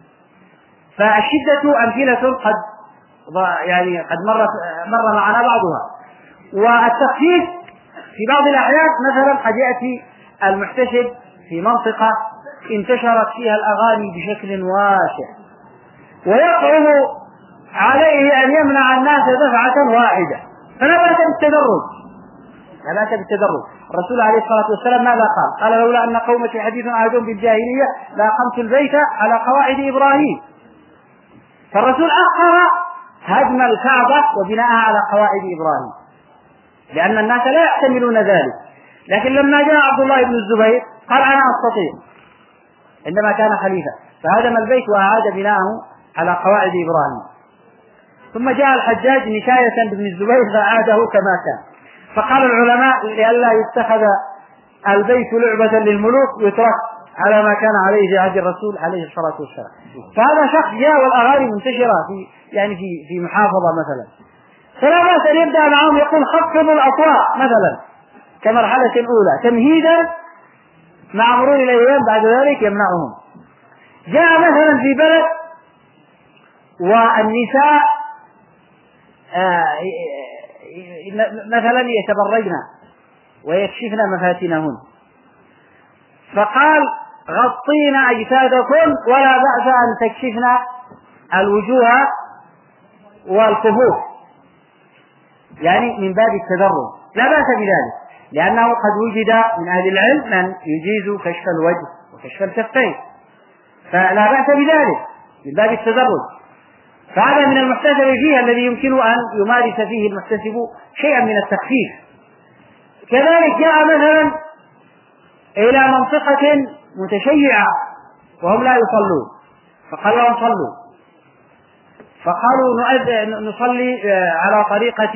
C: فالشدة أمثلة قد يعني قد مر مر معنا بعضها، والتخفيف في بعض الأحيان مثلا قد يأتي المحتسب في منطقة انتشرت فيها الأغاني بشكل واسع، ويصعب عليه أن يمنع الناس دفعة واحدة، فلا بأس بالتدرج، لا بأس بالتدرج. الرسول عليه الصلاة والسلام ماذا قال؟ قال لولا أن قومتي حديث عهدهم بالجاهلية لأقمت البيت على قواعد إبراهيم. فالرسول أخر هدم الكعبة وبناءها على قواعد إبراهيم لأن الناس لا يحتملون ذلك. لكن لما جاء عبد الله بن الزبير قال أنا أستطيع، عندما كان خليفة، فهدم البيت وأعاد بناءه على قواعد إبراهيم. ثم جاء الحجاج نكاية بن الزبير فأعاده كما كان. فقال العلماء لئلا يتخذ البيت لعبة للملوك يترك على ما كان عليه في عهد الرسول عليه الصلاة والسلام. فهذا شخص جاء والأغاني منتشرة في يعني في في محافظة مثلا، فلا بأس أن يبدأ معهم يقول خفضوا الأصوات مثلا كمرحلة أولى تمهيدا، مع مرور الأيام بعد ذلك يمنعهم. جاء مثلا في بلد والنساء آه مثلا يتبرجن ويكشفن مفاتنهن، فقال غطين أجسادكم ولا بأس أن تكشفن الوجوه والكفوف، يعني من باب التدرج، لا بأس بذلك، لأنه قد وجد من أهل العلم من يجيز كشف الوجه وكشف الكفين، فلا بأس بذلك من باب التدرج. فهذا من المحتسب فيه الذي يمكن أن يمارس فيه المحتسب شيئا من التخفيف. كذلك جاء مثلا إلى منطقة متشيعة وهم لا يصلون، فقال لهم صلوا، فقالوا نصلي على طريقة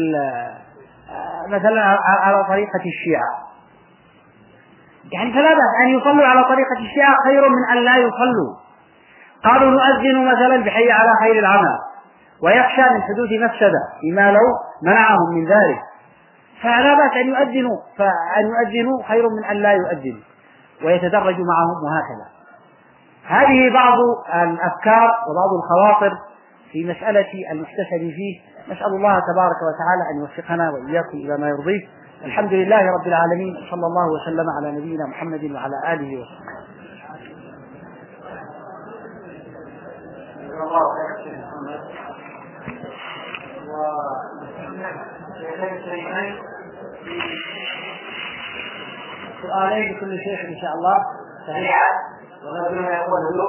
C: مثلا على طريقة الشيعة، يعني فلا بأس أن يصلوا على طريقة الشيعة خير من أن لا يصلوا. قالوا نؤذن مثلا بحي على خير العمل، ويخشى من حدوث مفسدة فيما لو منعهم من ذلك، فلا بأس أن يؤذنوا، فأن يؤذنوا خير من أن لا يؤذنوا، ويتدرج معهم وهكذا. هذه بعض الأفكار وبعض الخواطر في مسألة المحتسب فيه. نسأل الله تبارك وتعالى أن يوفقنا وإياكم إلى ما يرضيه. الحمد لله رب العالمين، صلى الله وسلم على نبينا محمد وعلى آله وصحبه. سؤالين لكل شيخ إن شاء الله سريعا، ونرجو ما يقول هدوء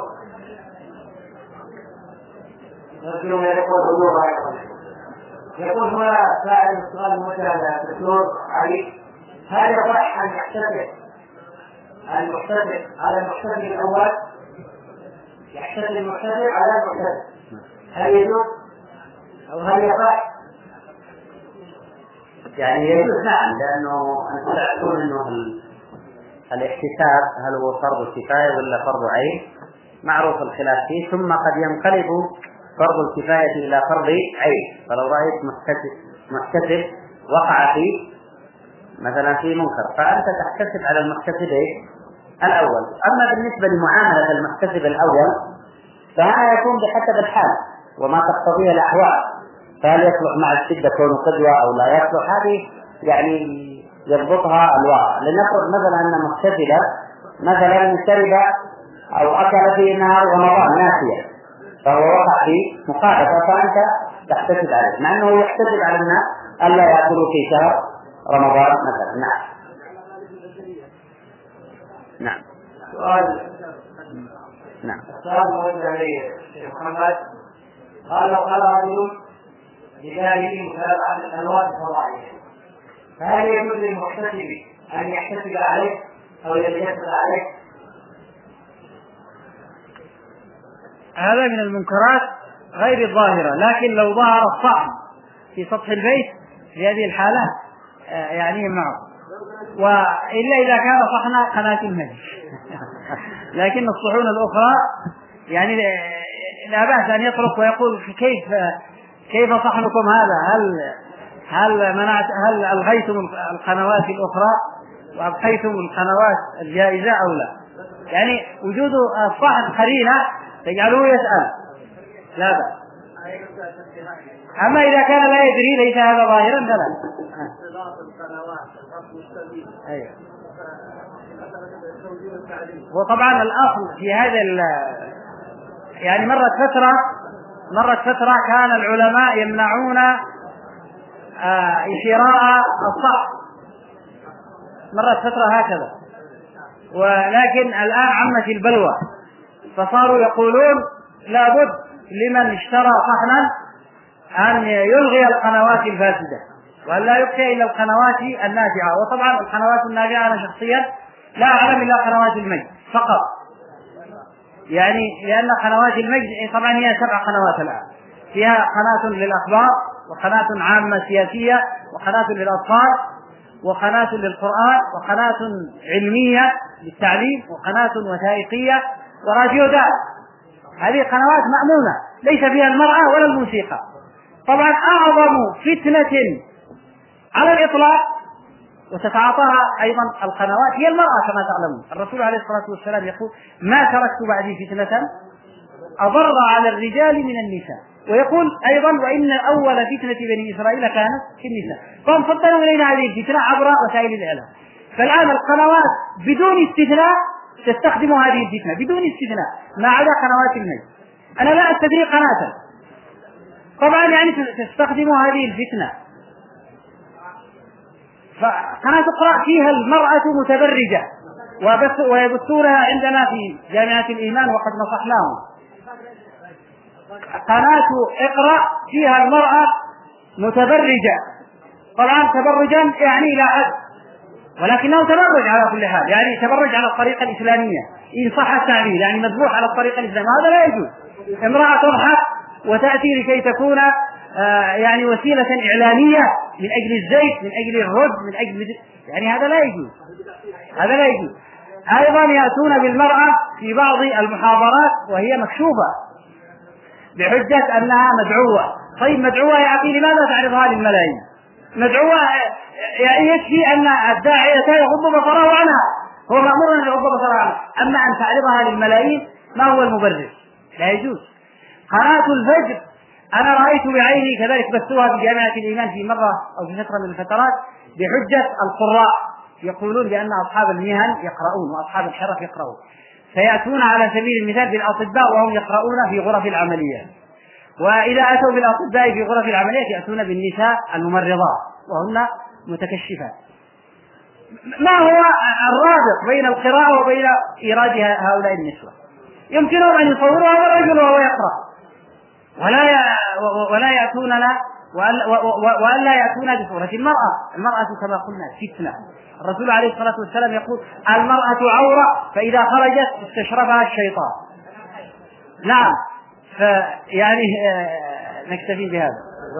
C: نرجو ما يقول هدوء يقول هنا سائل السؤال مثلا الدكتور علي، هل يصح أن يحتسب المحتسب على المحتسب الأول، يحتسب المحتسب على المحتسب، هل يجوز أو هل يصح؟
A: يعني يجوز نعم، لأنه أنتم تعرفون أنه الاحتساب هل هو فرض كفاية ولا فرض عين، معروف الخلاف فيه، ثم قد ينقلب فرض الكفاية إلى فرض عين. فلو رأيت محتسب وقع فيه مثلا في منكر فأنت تحتسب على المحتسب الأول. أما بالنسبة لمعاملة المحتسب الأول فهذا يكون بحسب الحال وما تقتضيه الأحوال، فهل يصلح مع الشدة كون قدوة أو لا يصلح، هذه يعني يضبطها الواقع. لنفرض مثلا أن محتسبة مثلا شرب أو أكل في نهار رمضان ناسيا، فهو وقع في مخالفة، فأنت تحتسب عليه، مع أنه يحتسب على الناس ألا يأكلوا في شهر رمضان مثلا. نعم نعم
B: سؤال
A: نعم
B: السؤال موجه لي شيخ محمد، قال لو قال رجل بذلك متابعة الألوان الفضائية، فهل يجوز للمحتسب أن يحتسب عليه أو يتجسد عليه؟
C: هذا من المنكرات غير الظاهرة، لكن لو ظهر الصحن في سطح البيت في هذه الحالات يعني يمنعه. وإلا إذا كان صحن قناة المجد. لكن الصحون الأخرى يعني لا بأس أن يترك ويقول كيف كيف صحنكم هذا؟ هل هل منعت هل ألغيتم القنوات الأخرى وأبقيتم القنوات الجائزة أو لا؟ يعني وجود الصحن قرينة تجعله يسأل لا بأس. أما إذا كان لا يدري ليس هذا ظاهرا فلا. أيوة. وطبعا الأصل في هذا يعني مرت فترة مرت فترة كان العلماء يمنعون آه شراء الصحن، مرت فترة هكذا، ولكن الآن عمت البلوى فصاروا يقولون لابد لمن اشترى صحنا أن يلغي القنوات الفاسدة وأن لا يبقي إلا القنوات النافعة. وطبعا القنوات النافعة أنا شخصيا لا أعلم إلا قنوات المجد فقط، يعني لأن قنوات المجد طبعا هي سبع قنوات الآن، فيها قناة للأخبار وقناة عامة سياسية وقناة للأطفال وقناة للقرآن وقناة علمية للتعليم وقناة وثائقية وراديو دار. هذه قنوات مأمونة ليس فيها المرأة ولا الموسيقى. طبعا أعظم فتنة على الإطلاق وتتعاطاها أيضا القنوات هي المرأة كما تعلمون. الرسول عليه الصلاة والسلام يقول ما تركت بعدي فتنة أضر على الرجال من النساء، ويقول أيضا وإن أول فتنة بني إسرائيل كانت في النساء، فهم فضلوا إلينا هذه الفتنة عبر وسائل الإعلام. فالآن القنوات بدون استثناء تستخدم هذه الفتنة بدون استثناء ما عدا قنوات المجد. أنا لا أستدري قناة طبعا يعني تستخدم هذه الفتنة. فقناة اقرأ فيها المرأة متبرجة ويبثونها عندنا في جامعة الإيمان وقد نصحناهم. قناة اقرأ فيها المرأة متبرجة، طبعا تبرجا يعني لا حد، ولكنه تبرج على كل حال، يعني تبرج على الطريقة الإسلامية إن صح التعبير، يعني مذبوح على الطريقة الإسلامية، هذا لا يجوز. امرأة تضحك وتأتي لكي تكون آه يعني وسيلة إعلانية من أجل الزيت من أجل الرز من أجل يعني هذا لا يجوز، هذا لا يجوز. أيضا يأتون بالمرأة في بعض المحاضرات وهي مكشوفة بحجة أنها مدعوة. طيب مدعوة يا أخي لماذا تعرضها للملايين؟ مدعوة يعني يكفي أن الداعية يغض بصره عنها، هو مأمور أن يغض بصره عنها، أما أن تعرضها للملايين ما هو المبرر؟ لا يجوز. قناة الفجر أنا رأيت بعيني كذلك بثوها في جامعة الإيمان في مرة أو في فترة من الفترات بحجة القراء، يقولون بأن أصحاب المهن يقرؤون وأصحاب الحرف يقرؤون، فيأتون على سبيل المثال بالأطباء وهم يقرؤون في غرف العمليات، وإذا أتوا بالأطباء في غرف العمليات يأتون بالنساء الممرضات وهن متكشفات. ما هو الرابط بين القراءة وبين إيراد هؤلاء النسوة؟ يمكنهم أن يصوروا هذا الرجل وهو يقرأ ولا ولا يأتوننا ولا يأتون بصورة المرأة. المرأة كما قلنا فتنة. الرسول عليه الصلاة والسلام يقول المرأة عورة فإذا خرجت استشرفها الشيطان. نعم، فيعني نكتفي بهذا.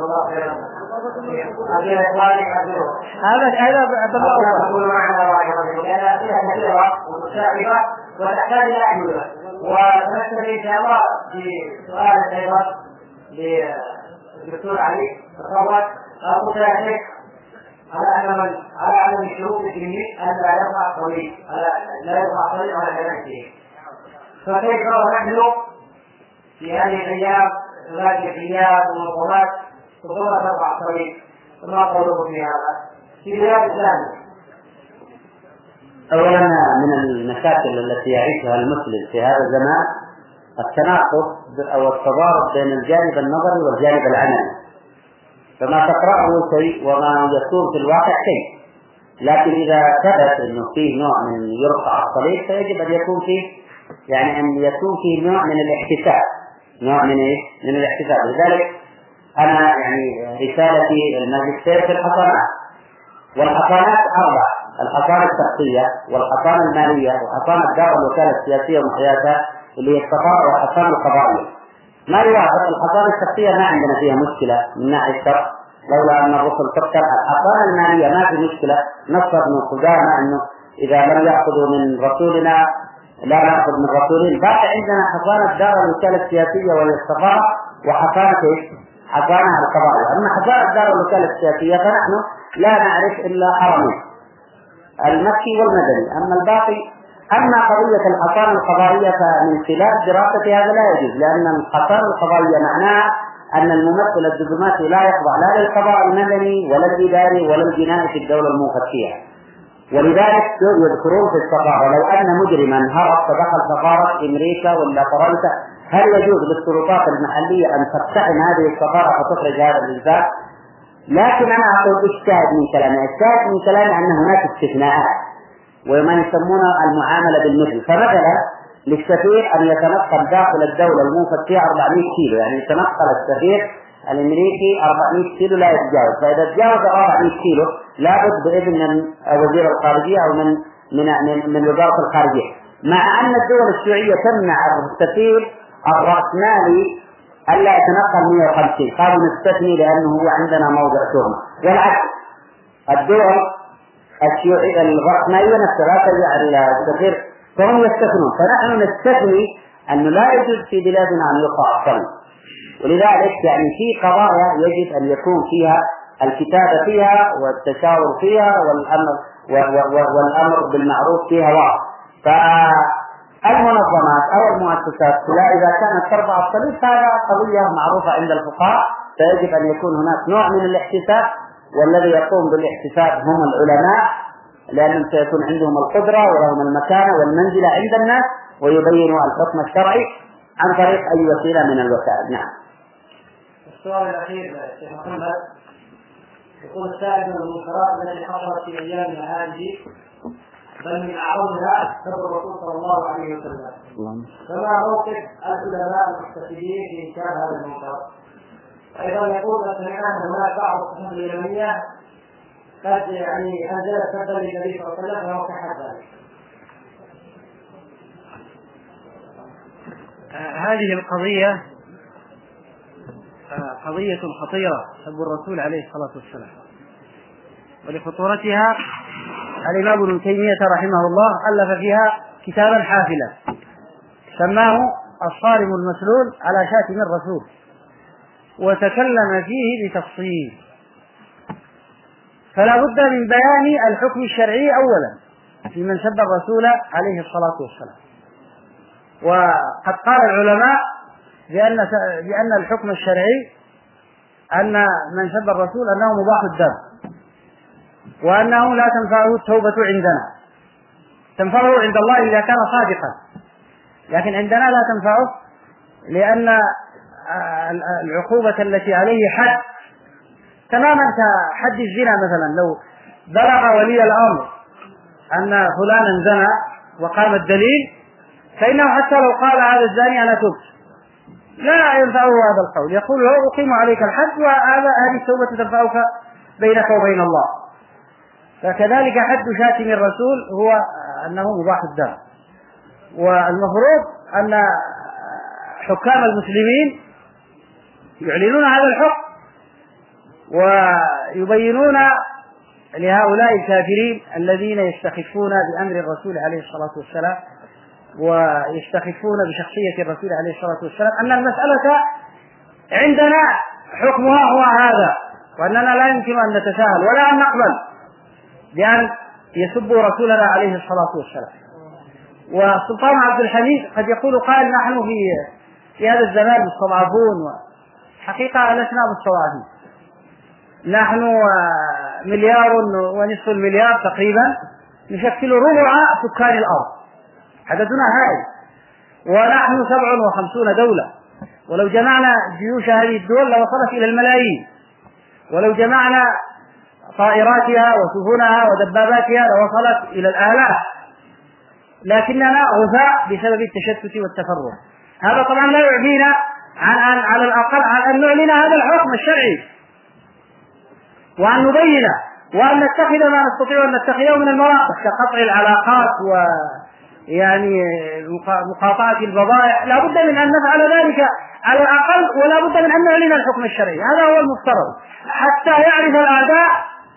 C: هذا هذا
B: أقول معنا لأن فيها كثيرة ومتشابهة وتحتاج إلى أجوبة، ونكتفي إن شاء الله بسؤال أيضا للدكتور علي تفضل. أقول يا شيخ على أن من على أن الشروط الدينية أن لا يرفع طريق لا يرفع طريق على كلام الدين، فكيف نحن في هذه الأيام هذه الأيام والمنظمات تقول ترفع طريق وما قوله في هذا في بلاد الإسلام؟
A: أولا من المشاكل التي يعيشها المسلم في هذا الزمان التناقض أو التضارب بين الجانب النظري والجانب العملي، فما تقرأه شيء وما يكون في الواقع شيء، لكن إذا ثبت أنه فيه نوع من يرفع الصليب فيجب أن يكون فيه يعني أن يكون فيه نوع من الاحتساب، نوع من إيه؟ من الاحتساب. لذلك أنا يعني رسالتي الماجستير في الحصانات، والحصانات أربع: الحصانة الشخصية والحصانة المالية وحصانة دار الوكالة السياسية ومحياتها اللي هي الصفاء والحصانة القضائية. ما يوافق الحصانة الشخصية ما عندنا فيها مشكلة من ناحية الشرع، لولا أن الرسل تقتل. الحصانة المالية ما في مشكلة، نص ابن قدامة أنه إذا لم يأخذوا من رسولنا لا نأخذ من رسولين. باقي عندنا حصانة دار الوكالة السياسية وهي السفارة، وحصانة حصانة القضائية. أما حصانة دار الوكالة السياسية فنحن لا نعرف إلا حرمين، المكي والمدني. أما الباقي، أما قضية الحصانة القضائية فمن خلال دراسة هذا لا يجوز، لأن الحصانة القضائية معناها أن الممثل الدبلوماسي لا يخضع لا للقضاء المدني ولا الإداري ولا الجنائي في الدولة الموقف فيها. ولذلك يذكرون في السفارة لو أن مجرما هرب فدخل سفارة أمريكا ولا فرنسا هل يجوز للسلطات المحلية أن تقتحم هذه السفارة فتخرج هذا الإنسان؟ لكن أنا أقول الشاهد من كلامي، الشاهد من كلامي أن هناك استثناءات وما يسمونها المعاملة بالمثل. فمثلا للسفير أن يتنقل داخل الدولة الموقف فيها أربعمائة كيلو، يعني يتنقل السفير الأمريكي أربعمائة كيلو لا يتجاوز، فإذا تجاوز أربعمائة كيلو لابد بإذن من وزير الخارجية أو من من من, من وزارة الخارجية. مع أن الدول الشيوعية تمنع السفير الرأسمالي ألا يتنقل مئة وخمسين، قالوا نستثني لأنه هو عندنا موضع تهمة. والعكس الدول الشيوعية الرأسمالية نفسها لا تجعل السفير، فهم يستثنون. فنحن نستثني أنه لا يجوز في بلادنا أن يقع الصلب. ولذلك يعني في قضايا يجب أن يكون فيها الكتابة فيها والتشاور فيها والأمر والأمر بالمعروف فيها واضح. فالمنظمات أو المؤسسات لا إذا كانت ترفع الصليب هذا قضية معروفة عند الفقهاء، فيجب أن يكون هناك نوع من الاحتساب، والذي يقوم بالاحتساب هم العلماء لأنهم سيكون عندهم القدرة ولهم المكانة والمنزلة عند الناس ويبينوا الحكم الشرعي عن طريق أي وسيلة من الوسائل. نعم.
B: السؤال الأخير شيخ محمد، يقول السائل من المنكرات التي حصلت في أيامنا هذه بل من أعظمها سب الرسول صلى الله عليه وسلم، فما موقف العلماء المستفيدين في إنكار هذا المنكر؟ أيضا يقول سمعنا أن هناك بعض الصحف اليمنية قد يعني أنزلت سبا للنبي صلى الله عليه وسلم وهو كحد ذلك.
C: هذه القضية قضية خطيرة، سب الرسول عليه الصلاة والسلام، ولخطورتها الإمام ابن تيمية رحمه الله ألف فيها كتابا حافلا سماه الصارم المسلول على شاتم الرسول، وتكلم فيه بتفصيل. فلا بد من بيان الحكم الشرعي أولا في من سب الرسول عليه الصلاة والسلام. وقد قال العلماء بأن بأن الحكم الشرعي أن من سب الرسول أنه مباح الدم، وأنه لا تنفعه التوبة عندنا، تنفعه عند الله إذا كان صادقا، لكن عندنا لا تنفعه، لأن العقوبة التي عليه حد تماما كحد الزنا. مثلا لو بلغ ولي الأمر أن فلانا زنى وقام الدليل فإنه حتى لو قال هذا الزاني أنا تبت لا ينفعه هذا القول، يقول له أقيم عليك الحد وهذا هذه التوبة تنفعك بينك وبين الله. فكذلك حد شاتم الرسول هو أنه مباح الدم. والمفروض أن حكام المسلمين يعلنون هذا الحكم ويبينون لهؤلاء الكافرين الذين يستخفون بأمر الرسول عليه الصلاة والسلام ويستخفون بشخصية الرسول عليه الصلاة والسلام أن المسألة عندنا حكمها هو هذا، وأننا لا يمكن أن نتساهل ولا أن نقبل بأن يسبوا رسولنا عليه الصلاة والسلام. والسلطان عبد الحميد قد يقول قائل نحن في في هذا الزمان مستضعفون، حقيقة لسنا مستضعفين، نحن مليار ونصف المليار تقريبا نشكل ربع سكان الأرض، عددنا هائل، ونحن سبع وخمسون دولة، ولو جمعنا جيوش هذه الدول لوصلت إلى الملايين، ولو جمعنا طائراتها وسفنها ودباباتها لوصلت إلى الآلاف، لكننا غثاء بسبب التشتت والتفرق. هذا طبعا لا يعفينا عن أن على الأقل عن أن نعلن هذا الحكم الشرعي وأن نبينه وأن نتخذ ما نستطيع أن نتخذه من المواقف كقطع العلاقات و... يعني مقاطعة البضائع، لا بد من أن نفعل ذلك على الأقل، ولا بد من أن نعلن الحكم الشرعي. هذا هو المفترض حتى يعرف الأعداء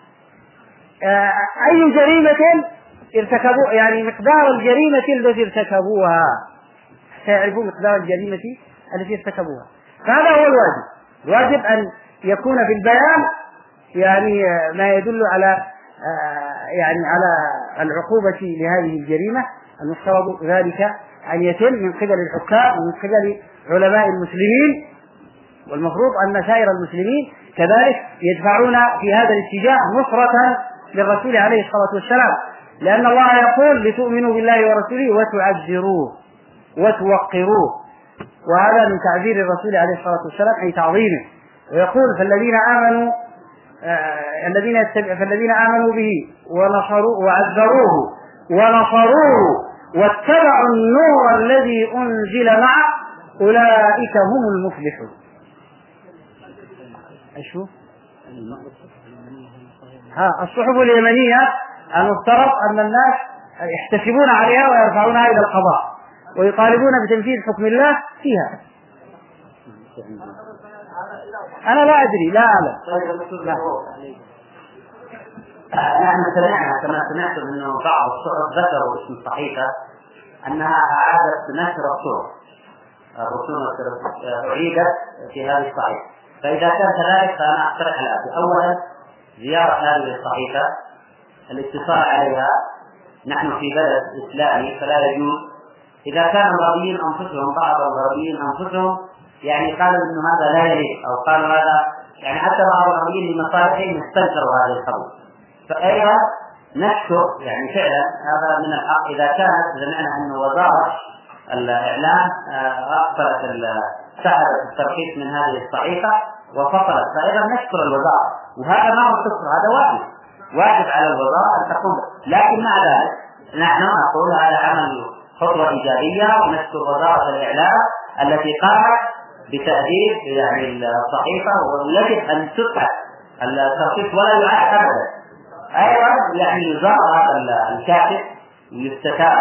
C: أي جريمة ارتكبوا، يعني مقدار الجريمة التي ارتكبوها، حتى يعرفوا مقدار الجريمة التي ارتكبوها. فهذا هو الواجب. الواجب أن يكون في البيان يعني ما يدل على يعني على العقوبة لهذه الجريمة. المفترض ذلك أن يتم من قبل الحكام ومن قبل علماء المسلمين، والمفروض أن سائر المسلمين كذلك يدفعون في هذا الاتجاه نصرة للرسول عليه الصلاة والسلام، لأن الله يقول لتؤمنوا بالله ورسوله وتعزروه وتوقروه، وهذا من تعبير الرسول عليه الصلاة والسلام أي تعظيمه. ويقول فالذين آمنوا آه الذين يتبع فالذين آمنوا به ونصروه وعزروه ونصروه واتبعوا النور الذي أنزل معه أولئك هم المفلحون. أشوف ها الصحف اليمنية المفترض أن الناس يحتسبون عليها ويرفعونها إلى القضاء ويطالبون بتنفيذ حكم الله فيها. أنا لا أدري، لا أعلم. لا.
A: نحن سمعنا كما سمعتم أنه بعض الصحف ذكروا اسم الصحيفة أنها أعادت نشر الصور، الرسوم أعيدت في هذه الصحيفة. فإذا كان كذلك فأنا أقترح الآتي: أولا زيارة هذه الصحيفة، الاتصال عليها، نحن في بلد إسلامي فلا يجوز. إذا كان الغربيين أنفسهم بعض الغربيين أنفسهم يعني قالوا إنه هذا لا يليق، أو قالوا هذا يعني حتى بعض الغربيين لمصالحهم استنكروا هذا القول، فأيضا نشكر يعني فعلا هذا من الحق. إذا كانت سمعنا أن وزارة الإعلام أقبلت سحبت الترخيص من هذه الصحيفة وفصلت، فأيضا نشكر الوزارة، وهذا ما هو الكفر، هذا واجب واجب على الوزارة أن تقوم. لكن مع ذلك نحن نقول هذا عمل خطوة إيجابية، ونشكر وزارة الإعلام التي قامت بتأديب يعني الصحيفة، ويجب أن تسحب الترخيص ولا يعاد أبدا. أيضا يعني يزار هذا الكاتب ويستتاب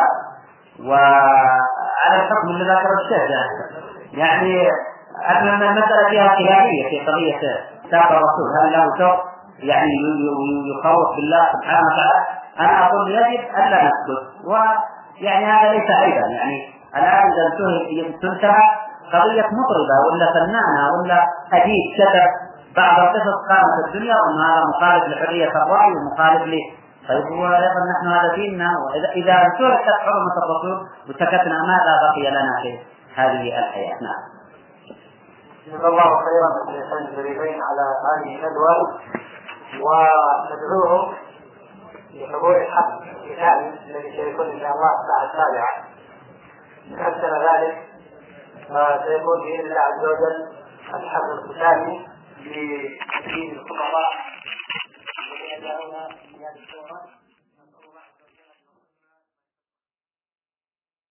A: وعلى الحكم اللي ذكر الشيخ، يعني أن المسألة فيها خلافية في قضية تابع الرسول، هل له شوق يعني يخوف بالله سبحانه وتعالى؟ أنا أقول يجب ألا نسكت، ويعني هذا ليس عيبا. يعني الآن إذا تنتهى قضية مطربة ولا فنانة ولا أديب كتب بعض القصص قامت الدنيا وأن هذا مخالف لحرية الرأي ومخالف ل طيب هو أيضا نحن هذا ديننا، وإذا إذا انتهكت حرمة الرسول وسكتنا ماذا بقي لنا في هذه الحياة؟ نعم.
B: جزا الله خيرا الشيخين الشريفين على هذه الندوة، وندعوهم لحضور الحفل الختامي الذي سيكون إن شاء الله الساعة السابعة من أمثل ذلك، سيكون بإذن الله عز وجل الحفل الختامي لتكريم الخطباء الذين جاءونا في هذه الصورة.